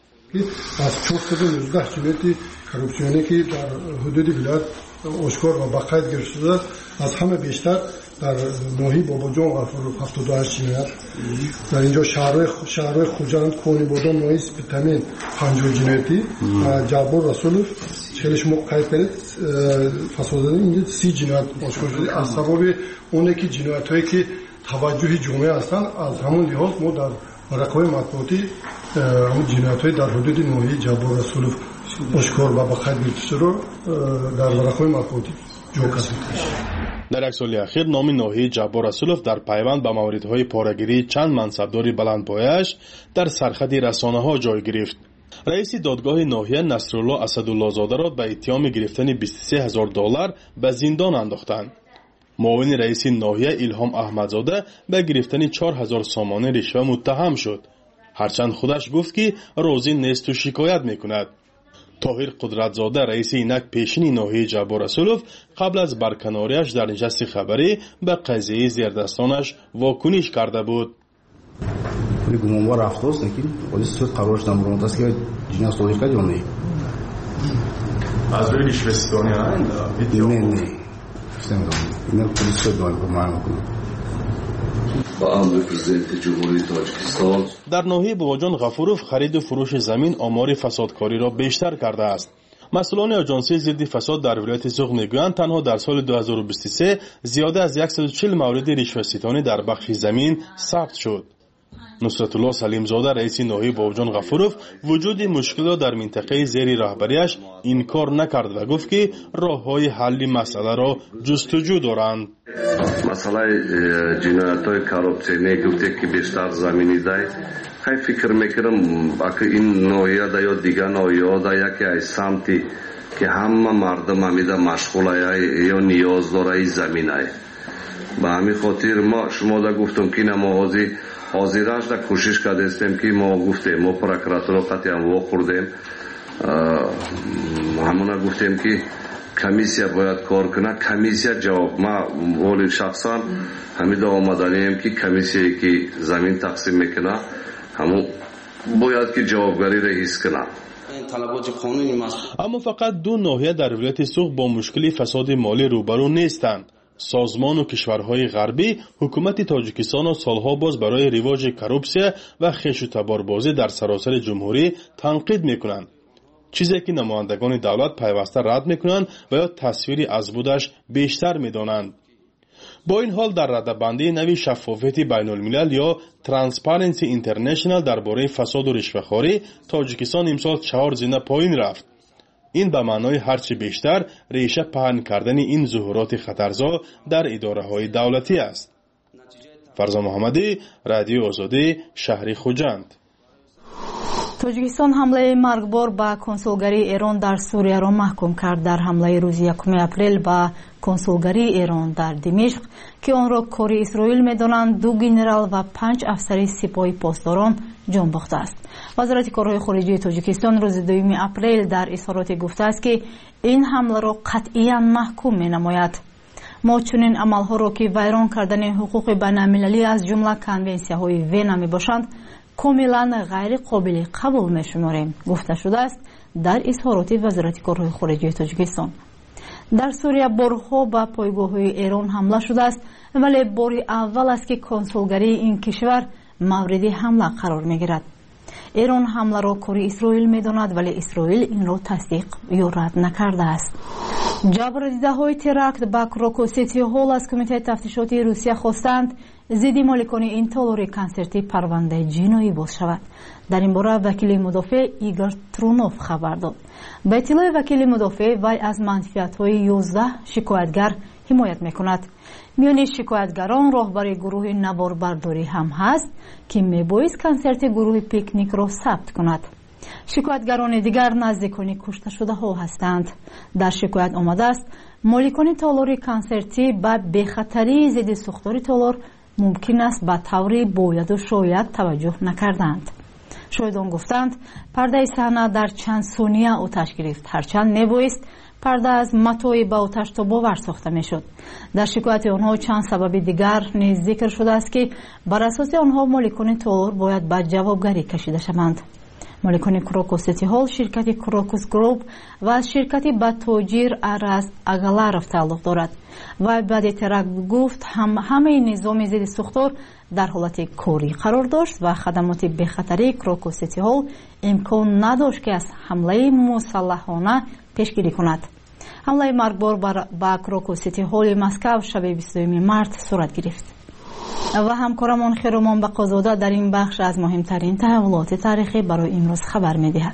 از چهارصد و نوزده جنایت کراپسیونی که در حدود ولایت آشکار و به قید گرفته شده، از همه بیشتر در ناحیه باباجان غفورov هفتاد و هشت جنایت، در اینجا شهرهای شهرهای خوجند، کونی بادام، ناحیه سپیتامین پنجاه جنایتی، جبار رسولوف چهلش موقع کرد فساد اینجا سی جنایت آشکار شده. از سبب اونه که جنایت‌هایی که توجه جامعه هستند، از همون لحاظ ما در ورقه‌های مطبوعاتی همون جنایت‌های در حدود ناحیه جبار رسولوف آشکار و به قید گرفته شده رو در ورقه‌های مطبوعاتی جا کردیم. در یک سال اخیر نام ناحیه جبار رسولوف در پیوند به موردهای پاره‌گیری چند منصبدار بلندپایه‌اش در سرخط رسانه‌ها جای گرفت. رئیس دادگاه ناحیه نصرالله اسدالله زاده را به اتهام گرفتن بیست و سه هزار دلار به زندان انداختند. معاون رئیس ناحیه الهام احمدزاده به گرفتن چهار هزار سامانه رشوه متهم شد. هرچند خودش گفت که راضی نیست و شکایت میکند. طاهر قدرتزاده رئیس اینک پیشین ناحیه جبار رسولوف قبل از برکناریش در نشست خبری به قضیه زیردستانش واکنش کرده بود. گمانبار افسوس لیکن پلیس سود قرارش نمورد است که جناح صادر کرد یا نه؟ از روی رشوه‌ستانی هستند؟ نه نه. این پلیس سود نمورد معلوم کنه. با امر پرزیدنت جمهوری تاجیکستان در ناحیه باباجان غفوروف خرید و فروش زمین آمار فسادکاری را بیشتر کرده است. مسئولان آژانسی ضد فساد در ولایت سوق میگویند تنها در سال دو هزار و بیست و سه زیاده از صد و چهل مورد رشوه‌ستانی در بخش زمین ثبت شد. نصرت الله سلیم زاده رئیس ناحیه باباجان غفوروف وجود مشکلات در منطقه زیر رهبریش انکار نکرد و گفت که راه‌های حل مسئله را جستجو دارند. مسئله جنایت‌های کارپسیونی گفته که بیشتر زمینی دای خیلی فکر میکنم اگه این ناحیه دا یا دیگر ناحیه دا یکی از سمتی که همه مردم همیده مشغول یا نیاز داره زمین های به همین خاطر ما شما دا گفتم که نمازی حاضرش دا کوشش کرده استیم که ما گفتیم ما پروکراتور قطعی هم واقع همونا گفتیم که کمیسیا باید کار کنه. کمیسیا جواب ما ولی شخصا همیده آمدنیم که کمیسیایی که زمین تقسیم میکنه همون باید که جوابگاری را حس کنه. اما فقط دو ناحیه در ولایت سوق با مشکل فساد مالی روبرو نیستند. سازمان و کشورهای غربی حکومت تاجیکستان را سالها باز برای رواج کروپسیا و خیش و تباربازی در سراسر جمهوری تنقید میکنند، چیزی که نمایندگان دولت پیوسته رد میکنند و یا تصویری از بودش بیشتر میدانند. با این حال در رده‌بندی نوی شفافیت بین الملل یا ترانسپرنسی اینترنشنال درباره فساد و رشوه‌خواری تاجیکستان امسال چهار زینه پایین رفت. این به معنای هرچی بیشتر ریشه پهن کردن این ظهورات خطرزا در اداره‌های دولتی است. فرزا محمدی، رادیو آزادی، شهر خوجند. тоҷикистон ҳамлаи маргбор ба консулгарии эрон дар сурияро маҳкум кард. дар ҳамлаи рӯзи якуми апрел ба консулгарии эрон дар димишқ ки онро кори исроил медонанд, ду генерал ва панҷ афсари сипоҳи посдорон ҷон бохтааст. вазорати корҳои хориҷии тоҷикистон рӯзи дуюми апрел дар изҳороте гуфтааст ки ин ҳамларо қатъиян маҳкум менамояд. мо чунин амалҳоро ки вайрон кардани ҳуқуқи байналмилалӣ аз ҷумла конвенсияҳои вена мебошанд комилан ғайри қобили қабул мешуморем, гуфта шудааст дар изҳороти вазорати корҳои хориҷии тоҷикистон. дар сурия борҳо ба пойгоҳҳои эрон ҳамла шудааст, вале бори аввал аст ки консулгарии ин кишвар мавриди ҳамла қарор мегирад. эрон ҳамларо кори исроил медонад, вале исроил инро тасдиқ ё рад накардааст. ҷабрдидаҳои теракт ба крокосити ҳол аз кумитаи тафтишоти русия хостанд зидди моликони ин толори консерти парвандаи ҷиноӣ боз шавад. дар ин бора вакили мудофеъ Игор Трунов хабар дод. ба иттилои вакили мудофеъ, вай аз манфиатҳои ёздаҳ шикоятгар ҳимоят мекунад. миёни шикоятгарон роҳбари гурӯҳи наворбардорӣ ҳам ҳаст ки мебоист консерти гурӯҳи пикникро сабт кунад. шикоятгарони дигар наздикони кушташудаҳо ҳастанд. дар шикоят омадааст моликони толори консертӣ ба бехатарии зидди сӯхтори толор мумкин аст ба таври бояду шояд таваҷҷӯҳ накарданд. шоҳидон гуфтанд пардаи саҳна дар чанд сония оташ гирифт, ҳарчанд мебоист парда аз матои ба оташтобовар сохта мешуд. дар шикояти онҳо чанд сабаби дигар низ зикр шудааст ки бар асоси онҳо моликони толор бояд ба ҷавобгарӣ кашида шаванд. моликони крокус сити ҳол ширкати крокус груп ва аз ширкати батоҷир Араз Агаларов тааллуқ дорад. вай баъди теракт гуфт ҳамаи низоми зидди сӯхтор дар ҳолати корӣ қарор дошт ва хадамоти бехатарии крокус сити ҳол имкон надошт ки аз ҳамлаи мусаллаҳона пешгирӣ кунад. ҳамлаи маргбор ба крокус сити ҳоли Москав шаби бисту дуюми март сурат гирифт. ва ҳамкорамон Хиромон Бақозода дар ин бахш аз муҳимтарин таҳаввулоти таърихӣ барои имрӯз хабар медиҳад.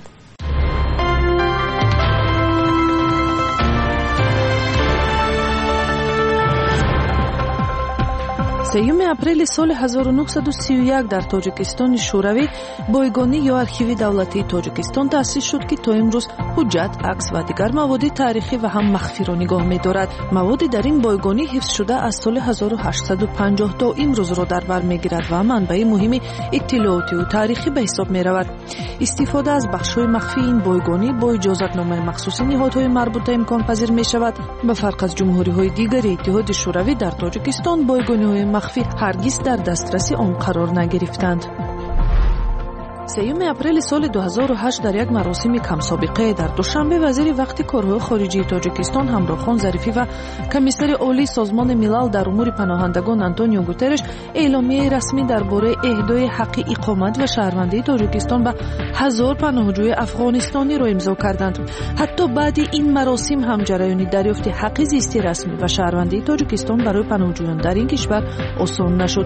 سیوم اپریل سال هزار و نهصد و سی و یک در تاجیکستان شوروی بایگانی یا آرشیو دولتی تاجیکستان تأسیس شد که تا امروز حجت، عکس و دیگر مواد تاریخی و هم مخفی را نگاه می‌دارد. مواد در این بایگانی حفظ شده از سال هزار و هشتصد و پنجاه تا امروز را در بر می‌گیرد و منبع مهم اطلاعاتی و تاریخی به حساب می‌رود. استفاده از بخش‌های مخفی این بایگانی با اجازتنامه مخصوص نهادهای مربوطه امکان پذیر می‌شود. به فرق از جمهوری‌های دیگر اتحاد شوروی در تاجیکستان بایگانی‌های مخفی هرگز در دسترس آن قرار نگرفتند. سیوم اپریل سال دو هزار و هشت در یک مراسم کم سابقه در دوشنبه وزیر وقت کارهای خارجی تاجیکستان همراهخان ظریفی و کمیسر عالی سازمان ملل در امور پناهندگان آنتونیو گوترش اعلامیه رسمی درباره اهدای حق اقامت و شهروندی تاجیکستان به هزار پناهجوی افغانستانی را امضا کردند. حتی بعد این مراسم هم جریان دریافت حق زیستی رسمی و شهروندی تاجیکستان برای پناهجویان در این کشور آسان نشد.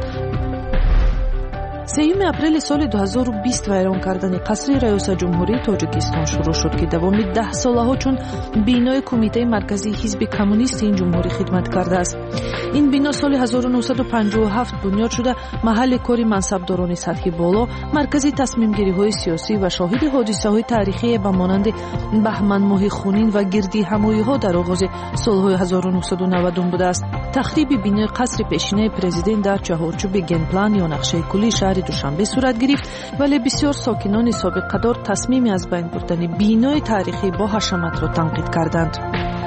سیوم اپریل سال دو هزار و بیست ویران کردن قصر ریاست جمهوری تاجیکستان شروع شد که دوام ده ساله ها چون بینای کمیته مرکزی حزب کمونیست این جمهوری خدمت کرده است. این بنا سال هزار و نهصد و پنجاه و هفت بنیاد شده محل کاری منصبداران سطح بالا، مرکزی تصمیم گیری های سیاسی و شاهد حادثه های تاریخی به مانند بهمن ماه خونین و گردی همایی ها در آغاز سالهای هزار و نهصد و نود بوده است. تخریب بینای قصر پیشینه پرزیدنت در چهارچوب گنپلان یا نقشه کلی شهر دوشنبه صورت گرفت، ولی بسیار ساکنان سابقه‌دار تصمیمی از بین بردن بینای تاریخی با حشمت را تنقید کردند.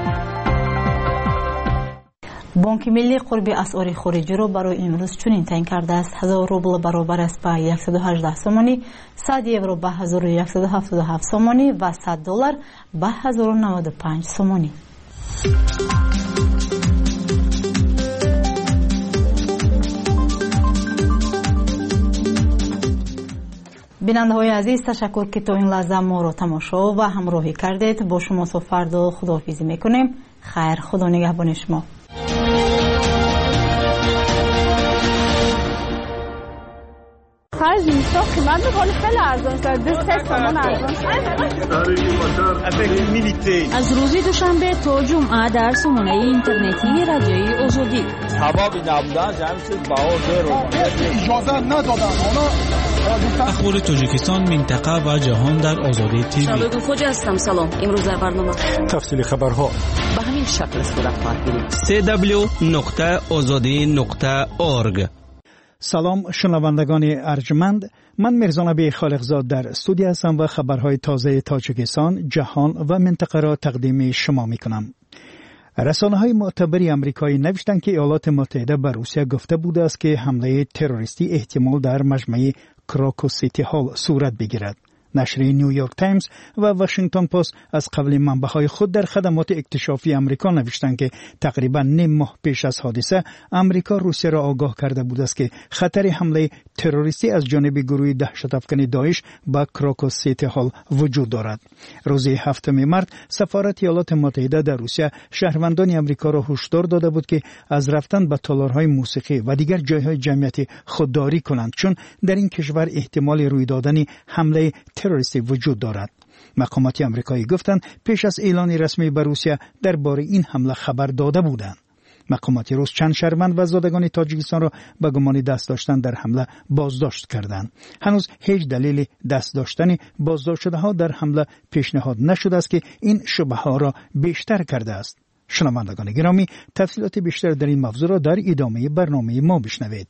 بانک ملی قرب اسعار خارجی را برای امروز چنین تعیین کرده است: هزار روبل برابر است به صد و هجده سومانی، صد یورو به هزار و صد و هفتاد و هفت سومانی و صد دلار به هزار و نود و پنج سومانی. بیننده های عزیز، تشکر که تا این لحظه ما را تماشا و همراهی کردید. با شما تا فردا خداحافظی میکنیم. خیر، خدا نگهبان شما. خرج میسا قیمت بخوری خیلی ارزان شد. دو سه سامان ارزان شد. از روز دوشنبه تا جمعه در سامانه اینترنتی رادیوی آزادی. سبب نبودن جمعی چیز باور رو اجازه ندادن. اخبار تاجیکستان، منطقه و جهان در آزادی تیوی. شبکه خوج هستم. سلام. امروز در برنامه تفصیل خبرها به همین شکل صورت خواهد گرفت. سی دبلیو نقطه آزادی نقطه اورگ. سلام شنوندگان ارجمند، من میرزانبی خالقزاد در استودیو هستم و خبرهای تازه تاجیکستان، جهان و منطقه را تقدیم شما میکنم. رسانه‌های معتبری آمریکایی نوشتند که ایالات متحده به روسیه گفته بوده است که حمله تروریستی احتمال در مجمع کراکو سیتی هال صورت بگیرد. نشر نیویورک تایمز و واشنگتن پست از قبل منبع‌های خود در خدمات اکتشافی آمریکا نوشتند که تقریبا نیم ماه پیش از حادثه آمریکا روسیه را آگاه کرده بود است که خطر حمله تروریستی از جانب گروه دهشت‌افکن داعش به کراکو سیتی هال وجود دارد. روز هفتم مارس سفارت ایالات متحده در روسیه شهروندان آمریکا را هشدار داده بود که از رفتن به تالارهای موسیقی و دیگر جایهای جمعیتی خودداری کنند، چون در این کشور احتمال روی دادن حمله تروریستی وجود دارد. مقامات آمریکایی گفتند پیش از اعلان رسمی بر روسیه درباره این حمله خبر داده بودند. مقامات روس چند شهروند و زادگان تاجیکستان را به گمان دست داشتن در حمله بازداشت کردند. هنوز هیچ دلیل دست داشتن بازداشت شده ها در حمله پیشنهاد نشده است که این شبهه ها را بیشتر کرده است. شنوندگان گرامی، تفصیلات بیشتر در این موضوع را در ادامه برنامه ما بشنوید.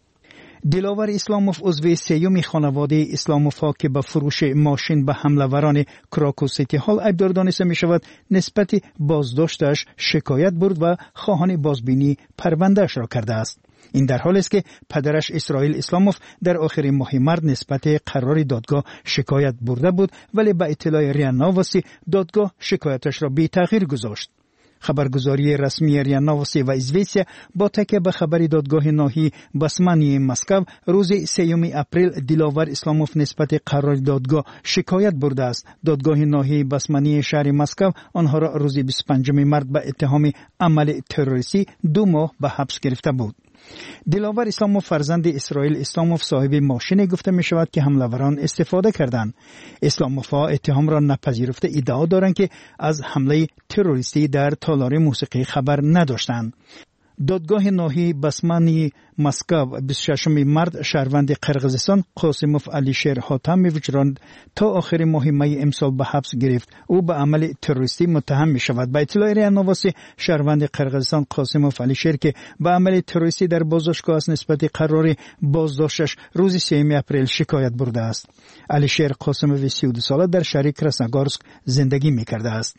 دلاور اسلاموف عضو سیوم خانواده اسلاموف که به فروش ماشین به حمله‌وران کراکو سیتی هال ابدار دانسته می شود نسبت بازداشتش شکایت برد و خواهان بازبینی پروندهش را کرده است. این در حالی است که پدرش اسرائیل اسلاموف در آخر ماه مارس نسبت قرار دادگاه شکایت برده بود، ولی به اطلاع ریا نووسی دادگاه شکایتش را بی تغییر گذاشت. خبرگزاری رسمی ریا نووسی و ایزویسیا با تکیه به خبر دادگاه ناحیه بسمانی مسکو روز سیوم اپریل دلاور اسلاموف نسبت قرار دادگاه شکایت برده است. دادگاه ناحیه بسمانی شهر مسکو آنها را روز بیست و پنجم مارس به اتهام عمل تروریستی دو ماه به حبس گرفته بود. دلاور اسلاموف فرزند اسرائیل اسلاموف صاحب ماشین گفته می شود که حمله‌وران استفاده کردند. اسلاموف ها اتهام را نپذیرفته ادعا دارند که از حمله تروریستی در تالار موسیقی خبر نداشتند. دادگاه ناحیه بسمانی مسکو بیست و ششم مارس شهروند قرقیزستان قاسموف علیشیر حاتمی وجراند تا آخر ماه می امسال به حبس گرفت. او به عمل تروریستی متهم می شود. به اطلاع ریا نواسی شهروند قرقیزستان قاسموف علیشیر که به عمل تروریستی در بازداشتگاه از نسبت قرار بازداشتش روز سوم اپریل شکایت برده است. علیشیر قاسموف سی و دو ساله در شهر کراسنوگورسک زندگی می کرده است.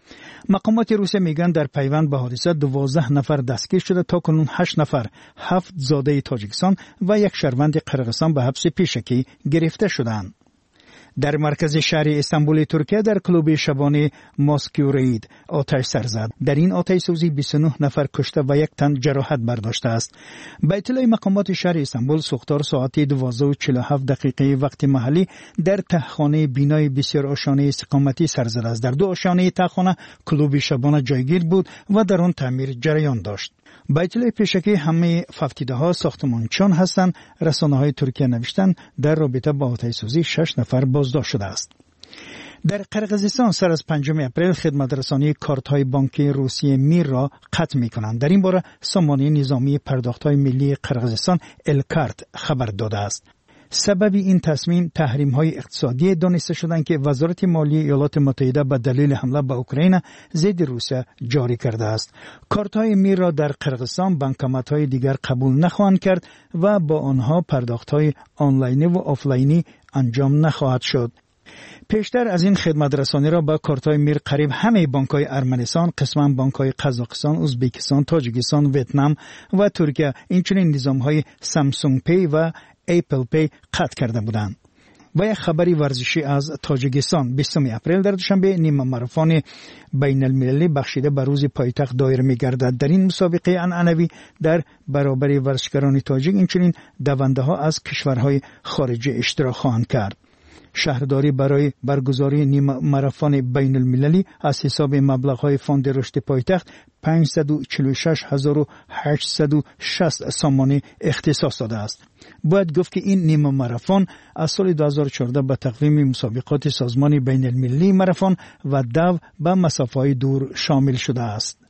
مقامات روسیه میگن در پیوند به حادثه دوازده نفر دستگیر شده، تا کنون هشت نفر، هفت زاده تاجیکستان و یک شهروند قرقیزستان به حبس پیشکی گرفته شدند. در مرکز شهر استانبول ترکیه در کلوب شبانه ماسکورید آتش سر زد. در این آتش سوزی بیست و نه نفر کشته و یک تن جراحت برداشته است. به اطلاع مقامات شهر استانبول سوختار ساعت دوازده و چهل و هفت دقیقه وقت محلی در تهخانه بینای بسیار آشیانه استقامتی سر زد است. در دو آشیانه تهخانه کلوب شبانه جایگیر بود و در آن تعمیر جریان داشت. با اطلاع پیشکی همه ففتیده ها ساختمانچان هستند. رسانه های ترکیه نوشتند در رابطه با آتش سوزی شش نفر بازداشت شده است. در قرقیزستان سر از پنجم اپریل خدمت رسانی کارت های بانکی روسیه میر را قطع می کنند. در این باره سامانه نظامی پرداخت های ملی قرقیزستان الکارت خبر داده است. سبب این تصمیم تحریم های اقتصادی دانسته شدند که وزارت مالی ایالات متحده به دلیل حمله به اوکراین ضد روسیه جاری کرده است. کارت های میر را در قرقیزستان بانکمات های دیگر قبول نخواهند کرد و با آنها پرداخت های آنلاینی و آفلاینی انجام نخواهد شد. پیشتر از این خدمت رسانی را با کارت های میر قریب همه بانک های ارمنستان، قسما بانک های قزاقستان، ازبکستان، تاجیکستان، ویتنام و ترکیه، اینچنین نظام های سامسونگ پی و اپل پی قطع کرده بودند. و یک خبری ورزشی از تاجیکستان بیستم اپریل در دوشنبه نیمه ماراتون بین المللی بخشیده به روز پایتخت دایر می گردد. در این مسابقه عنعنوی در برابر ورزشکاران تاجیک اینچنین دونده ها از کشورهای خارجی اشتراک خواهند کرد. شهرداری برای برگزاری نیم ماراتون بین المللی از حساب مبلغ‌های فاند رشد پایتخت پانصد و چهل و شش هزار و هشتصد و شصت سامانه اختصاص داده است. باید گفت که این نیم ماراتون از سال دو هزار و چهارده به تقویم مسابقات سازمان بین المللی ماراتون و دو به مسافه‌های دور شامل شده است.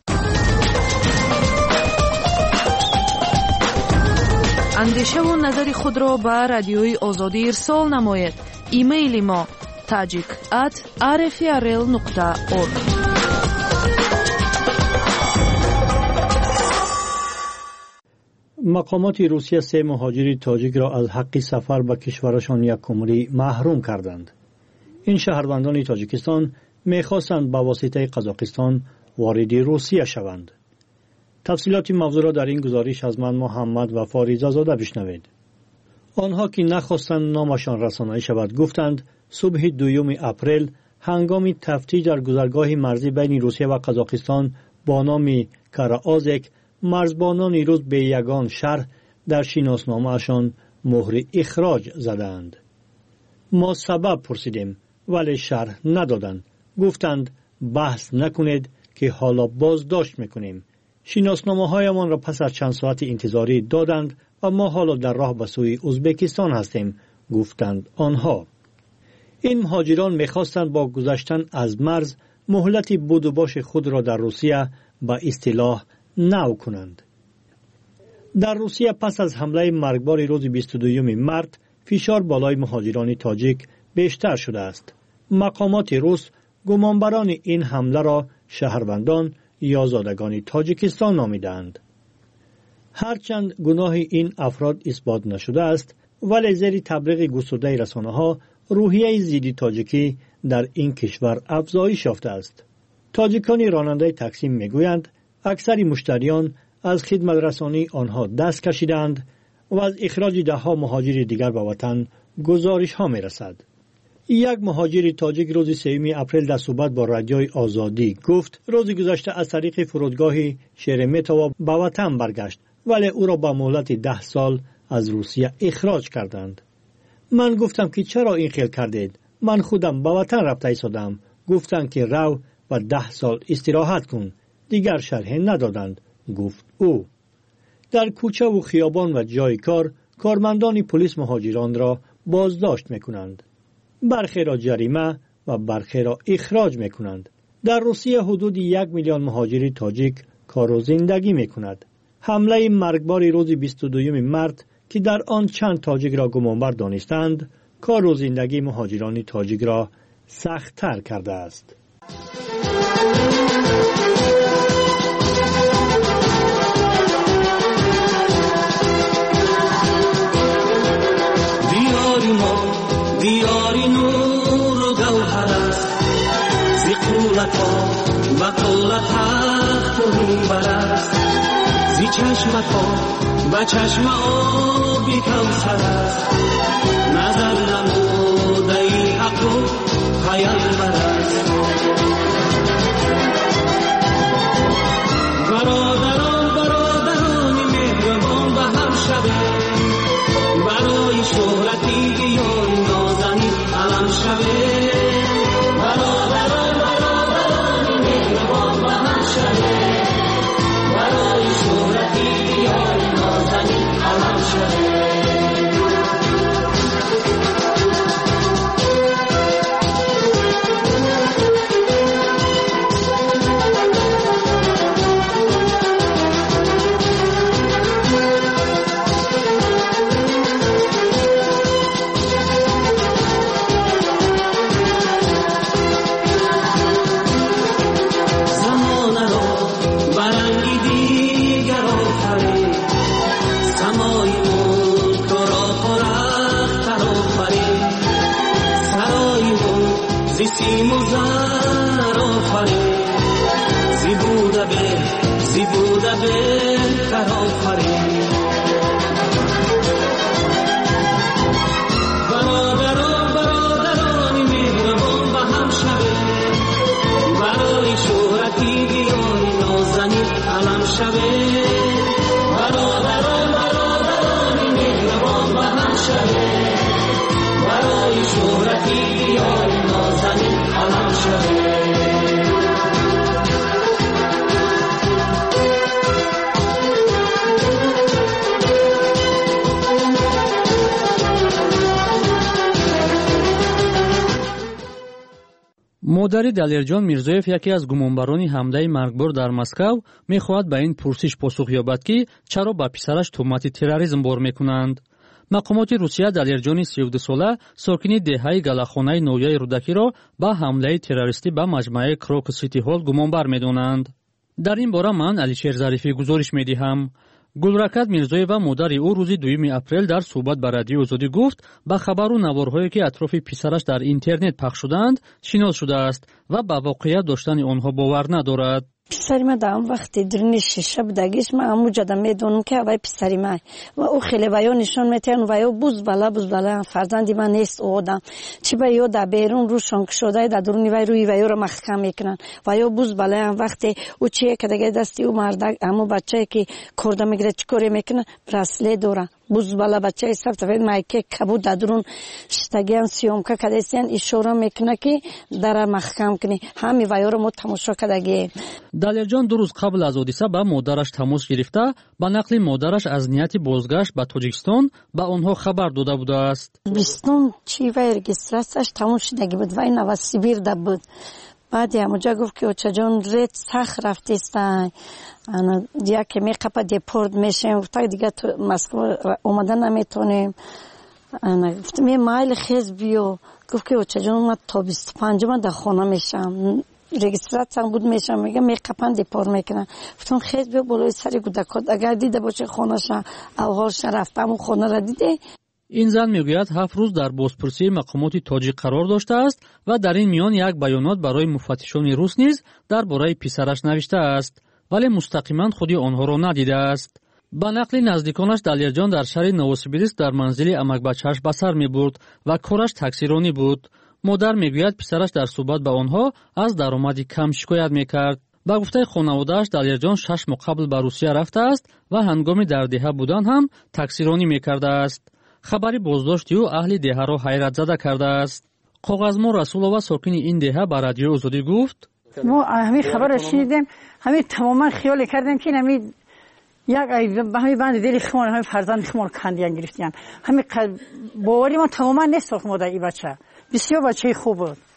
اندیشه و نظر خود را به رادیوی آزادی ارسال نمایید. ایمیل ما tajik at r f r l nokta org. مقامات روسیه سه مهاجر تاجیک را از حق سفر به کشورشان یکمری محروم کردند. این شهروندان تاجیکستان می‌خواستند با واسطه قزاقستان وارد روسیه شوند. تفصیلات موضوع را در این گزارش از من محمد و فاریزه زاده بشنوید. آنها که نخواستند نامشان رسانه‌ای شود گفتند صبح دوم اپریل هنگام تفتیش در گذرگاه مرزی بین روسیه و قزاقستان با نام کاراآزک مرزبانان روس به یگان شهر در شناسنامه‌شان مهر اخراج زدند. ما سبب پرسیدیم ولی شرح ندادند. گفتند بحث نکنید که حالا بازداشت میکنیم. شناسنامه‌هایمان را پس از چند ساعت انتظاری دادند و ما حالا در راه به سوی ازبکستان هستیم، گفتند آنها. این مهاجران می‌خواستند با گذشتن از مرز مهلت بود و باش خود را در روسیه به اصطلاح نو کنند. در روسیه پس از حمله مرگبار روز بیست و دوم مارس فشار بالای مهاجران تاجیک بیشتر شده است. مقامات روس گمانبران این حمله را شهروندان یا زادگان تاجیکستان نامیدند. هرچند گناه این افراد اثبات نشده است، ولی زیر تبلیغ گسترده رسانه‌ها روحیه ضد تاجیکی در این کشور افزایش یافته است. تاجیکان راننده تاکسی میگویند اکثر مشتریان از خدمت رسانی آنها دست کشیدند و از اخراج ده ها مهاجر دیگر به وطن گزارش ها می رسد. یک مهاجر تاجیک روز سوم اپریل در صحبت با رادیوی آزادی گفت روز گذشته از طریق فرودگاه شرمتوو به وطن برگشت، ولی او را با مهلت ده سال از روسیه اخراج کردند. من گفتم که چرا این خیل کردید؟ من خودم به وطن رفته ایستادم. گفتند که رو و ده سال استراحت کن. دیگر شرح ندادند، گفت او. در کوچه و خیابان و جای کار کارمندان پلیس مهاجران را بازداشت میکنند. برخی را جریمه و برخی را اخراج میکنند. در روسیه حدود یک میلیون مهاجر تاجیک کار و زندگی می کند. حمله مرگبار روز بیست و دوم مارس که در آن چند تاجیک را گمانبر دانستند، کار و زندگی مهاجران تاجیک را سخت‌تر کرده است. دیاری ما دیاری نور و گوهر است، زی قولت ها و قولت حق و منبر است، زی چشمت ها و چشم آبی کوثر است، نظر نموده ای حق و پیامبر است. برادران برادران مهربان به هم شده، برای شهرتی دیار نازنین علم شده. برادران برادران مهربان به هم شده، برای شهرتی دیار نازنین علم شده. سیم و زر آفرین، زی بوده به زی بوده بهتر آفرین. برادران برادران مهربان به هم شوه، برای شهرتی دیاری نازنین علم شوه. برادران برادران مهربان به هم شوه، برای شهرتی دیاری نازنین علم شوه. مادر دلیرجان میرزایف یکی از گمانبران حمله مرگبار در مسکو میخواهد به این پرسش پاسخ یابد که چرا به پسرش تهمت تروریسم بار میکنند. مقامات روسیه دلیرجانی سی و دو ساله ساکنی دهه галахонаи ноҳияи рӯдакиро ба ҳамлаи террористӣ ба маҷмӯаи крокус сити ҳол гумонбар медонанд. дар ин бора ман алишер зарифӣ гузориш медиҳам. гулракат мирзоева модари ӯ рӯзи дуюми апрел дар суҳбат ба радиои озодӣ гуфт ба хабару наворҳое ки атрофи писараш дар интернет пахш шуданд шинос шудааст ва ба воқеият доштани онҳо бовар надорад. پسری ما در اون وقتی درنی شیشه بودگیش ما همو جدا میدونم که اوای پسری ما و او خیلی ویا نشان میتین ویا بوز بالا بوز بالا فرزندی من نیست او آدم چی با یو در بیرون روشان شده در درونی وی روی ویا رو محکم میکنن ویا بوز بالا وقتی او چیه که دیگه دستی او مردک همو بچه که کرده میگیره چیکاری میکنه برسله دوره بوز بالا بچه سب تفید مایکه کبود در درون شتگیان سیومکه کدیسیان اشاره میکنه که در محکم کنی همین ویا رو ما تماشا کردگی. далерҷон ду рӯз қабл аз ҳодиса ба модараш тамос гирифта ба нақли модараш аз нияти бозгашт ба тоҷикистон ба онҳо хабар дода будааст. бистум чи вай регистратсияш тамом шудаги буд вай новосибирда буд баъди ҳамуҷа гуфт ки очаҷон ред сахт рафтистай яке меқапа депорт мешем гуфта дига москва омада наметонем гуфтем е майли хез биё гуфт ки очаҷон ма то бисту панҷума дар хона мешам регистратсиям буд мешам мега меқапан депор мекунам гуфтам хез биё болои сари кӯдакот агар дида боши хонаша авҳолша рафта ҳамун хонаро диде. ин зан мегӯяд ҳафт рӯз дар бозпурсии мақомоти тоҷик қарор доштааст ва дар ин миён як баёнот барои муфаттишони рус низ дар бораи писараш навиштааст вале мустақиман худи онҳоро надидааст. ба нақли наздиконаш далерҷон дар шаҳри новосибирск дар манзили амакбачааш ба сар мебурд ва кораш таксиронӣ буд. модар мегӯяд писараш дар суҳбат ба онҳо аз даромади кам шикоят мекард. ба гуфтаи хонаводааш далерҷон шаш моҳ қабл ба русия рафтааст ва ҳангоми дар деҳа будан ҳам таксиронӣ мекардааст. хабари боздошти ӯ аҳли деҳаро ҳайратзада кардааст. коғазмон расулова сокини ин деҳа ба радиои озодӣ гуфт мо ҳамин хабарро шунидем ҳамин тамоман хиёле кардем ки ҳамин як ҳамин банди дили химон ҳамин фарзанди химон кандиян гирифтиян ҳамин бовари мо тамоман несохт модар и бача бисёр бачаи хуб буд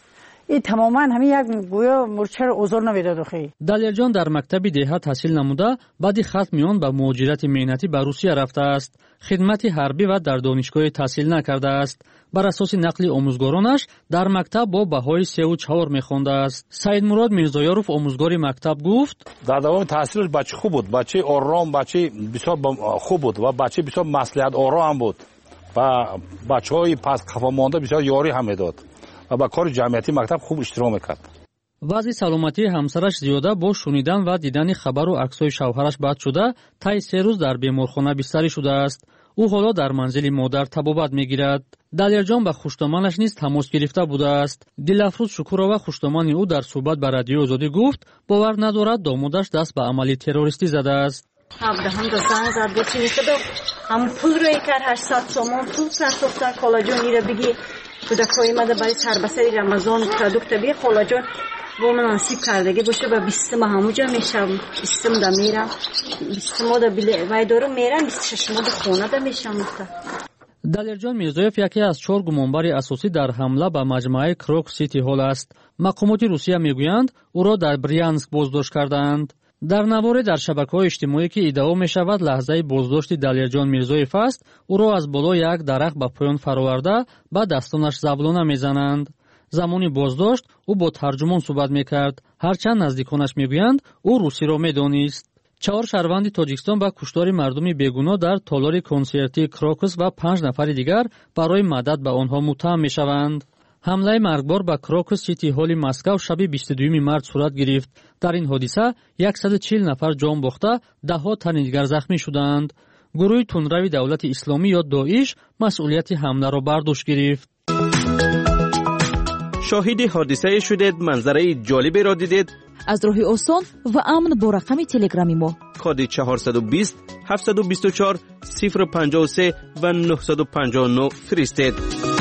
این تماما همین یک گویا مورچه رو ازار نمیداد. دلیرجان در مکتب دهه تحصیل نموده، بعد ختم آن به مهاجرت مهنتی به روسیه رفته است. خدمت حربی و در دانشگاه تحصیل نکرده است. بر اساس نقل آموزگارانش در مکتب با بهای سه و چهار میخوانده است. سعید مراد میرزایاروف آموزگار مکتب گفت در دوام تحصیلش بچه خوب بود، بچه آرام، بچه بسیار خوب بود و بچه بسیار مصلحت آرام بود و بچهای پس خفا مانده بسیار یاری هم میداد و با کار جمعیتی مکتب خوب اشتراک میکرد. وضع سلامتی همسرش زیاده با شنیدن و دیدن خبر و عکس‌های شوهرش بد شده، طی سه روز در بیمارخانه بستری شده است. او حالا در منزل مادر طبابت میگیرد. دلیرجان به خوشتامانش نیز تماس گرفته بوده است. دلافروز شکورова خوشتامان او در صحبت با رادیو آزادی گفت باور ندارد دامادش دست به عملی تروریستی زده است. هم دو زنگ زد گفت می‌خواد هم پول روی کار هشتصد تومان پول ساختن کلاجون میره بگی کودکای ماده برای سربسری رمضان پروداکت بی کلاجون با من نصیب کردگی باشه و بیست ماه همونجا میشم، بیست ماه میرم، بیست ماه بله وای دارو میرم، بیست و شش ماه خونه دا میشم. دلیرجان میرزایف یکی از چهار گمانبر اساسی در حمله به مجمع کروک سیتی هال است. مقامات روسیه میگویند او را در بریانسک بازداشت کردند. در نواره در شبکه‌های اجتماعی که ادعا می‌شود لحظه بازداشت دلیرجان میرزایف است، او را از بالا یک درخت به پایان فراورده با دستانش زبلانه میزنند. زمانی بازداشت او با ترجمان صحبت میکرد، هرچند نزدیکانش میگویند او روسی را میدانست. چهار شهروند تاجیکستان با کشتار مردم بیگناه در تالار کنسرتی کروکس و پنج نفر دیگر برای مدد به آنها متهم میشوند. حمله مرگبار به کروکس سیتی هال مسکو شب بیست و دو مارس صورت گرفت. در این حادثه صد و چهل نفر جان باخته، ده ها تن دیگر زخمی شدند. گروه تندروی دولت اسلامی یا داعش مسئولیت حمله را بر دوش گرفت. شاهد حادثه شدید، منظره جالبی را دیدید؟ از راه آسان و امن با رقم تلگرامی ما کد چهارصد و بیست هفتصد و بیست و چهار صفر پنجاه و سه و نهصد و پنجاه و نه فرستید.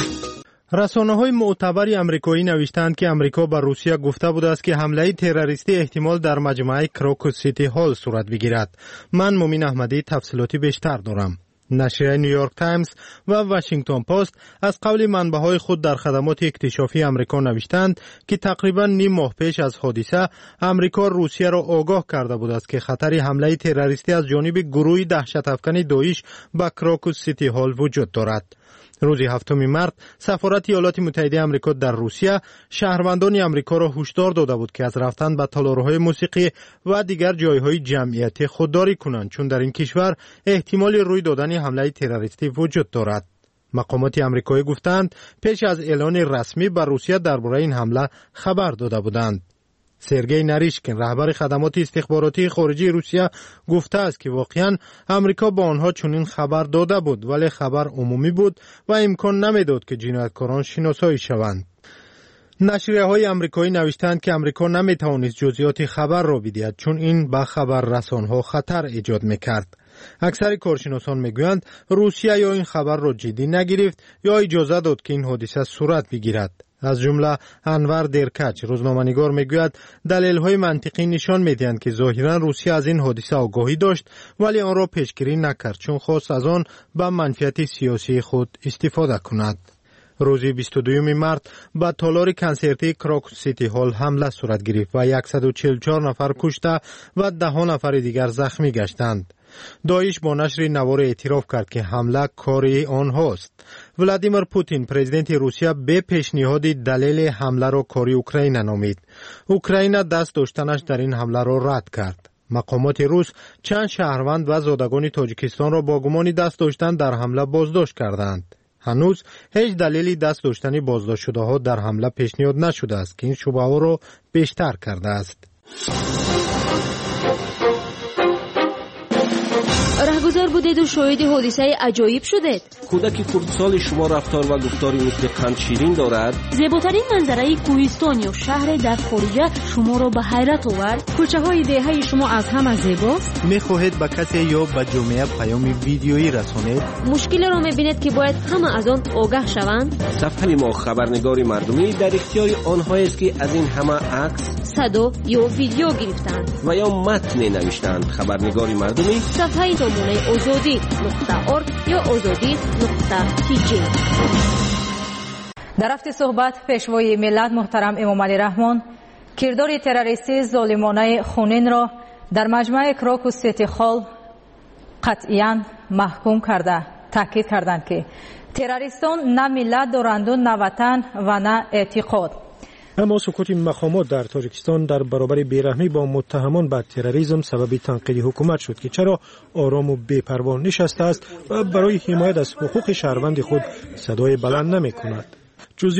رسانه‌های معتبر آمریکایی نوشتند که آمریکا به روسیه گفته بود است که حمله تروریستی احتمال در مجمع کروکوس سیتی هال صورت بگیرد. من مومین احمدی تفصیلاتی بیشتر دارم. نشریه نیویورک تایمز و واشنگتن پست از قول منبع‌های خود در خدمات اکتشافی آمریکا نوشتند که تقریباً نیم ماه پیش از حادثه آمریکا روسیه را آگاه کرده بود است که خطر حمله تروریستی از جانب گروه دهشت‌افکن داعش به کروکوس سیتی هال وجود دارد. روز هفتم مارس سفارت ایالات متحده آمریکا در روسیه شهروندان آمریکا را هشدار داده بود که از رفتن به تالارهای موسیقی و دیگر جایهای جمعیتی خودداری کنند، چون در این کشور احتمال روی دادن حمله تروریستی وجود دارد. مقامات آمریکایی گفتند پیش از اعلان رسمی بر روسیه درباره این حمله خبر داده بودند. سرگئی نریشکین رهبر خدمات استخباراتی خارجی روسیه گفته است که واقعا امریکا با آنها چنین خبر داده بود، ولی خبر عمومی بود و امکان نمیداد که جنایتکاران شناسایی شوند. نشریه های آمریکایی نوشتند که امریکا نمیتوانست جزئیات خبر را بدهد، چون این به خبر رسانها خطر ایجاد میکرد. اکثر کارشناسان میگویند روسیه یا این خبر را جدی نگرفت یا اجازه داد که این حادثه صورت بگیرد. از جمله انور درکچ روزنامه‌نگار میگوید دلایل منطقی نشان میدهند که ظاهرا روسیه از این حادثه آگاهی داشت ولی آن را پیشگیری نکرد، چون خواست از آن به منفعت سیاسی خود استفاده کند. روز بیست و دو مارس به تالار کنسرتی کروکوس سیتی هال حمله صورت گرفت و صد و چهل و چهار نفر کشته و ده نفر دیگر زخمی گشتند. داعش با نشر نوار اعتراف کرد که حمله کاری آنهاست. ولادیمیر پوتین پرزیدنت روسیه به پیشنهاد دلیل حمله را کاری اوکراین نامید. اوکراین دست داشتنش در این حمله را رد کرد. مقامات روس چند شهروند و زادگان تاجیکستان را با گمان دست داشتن در حمله بازداشت کردند. هنوز هیچ دلیلی دست داشتن بازداشت شده ها در حمله پیشنهاد نشده است که این شبهه ها را بیشتر کرده است. رهگذر بودید و شاهد حادثه عجایب شدید. کودک کردستان شما رفتار و گفتاری مثل قند شیرین دارد. زیباترین منظره کوهستان یا شهر در خارجه شما را به حیرت آورد. کوچه های دهه شما از همه زیباست. میخواهید به کسی یا به جامعه پیام ویدیویی رسانید؟ مشکلی را میبینید که باید همه از آن آگاه شوند؟ صفحه ما خبرنگاری مردمی در اختیار آنهایی است که از این همه عکس، صدا یا ویدیو گرفتند و یا متن نوشتند. خبرنگاری مردمی صفحه زمانه آزادی نقطه ارگ یا آزادی نقطه تی جی. در رفت صحبت پیشوای ملت محترم امام علی رحمان کردار تروریستی ظالمانه خونین را در مجمع کراک و استخال قطعاً محکوم کرده تاکید کردند که تروریستان نه ملت دارند و نه وطن و نه اعتقاد. اما سکوت مقامات در تاجیکستان در برابر بیرحمی با متهمان به تروریسم سبب تنقید حکومت شد که چرا آرام و بی‌پروا نشسته است و برای حمایت از حقوق شهروند خود صدای بلند نمی کند.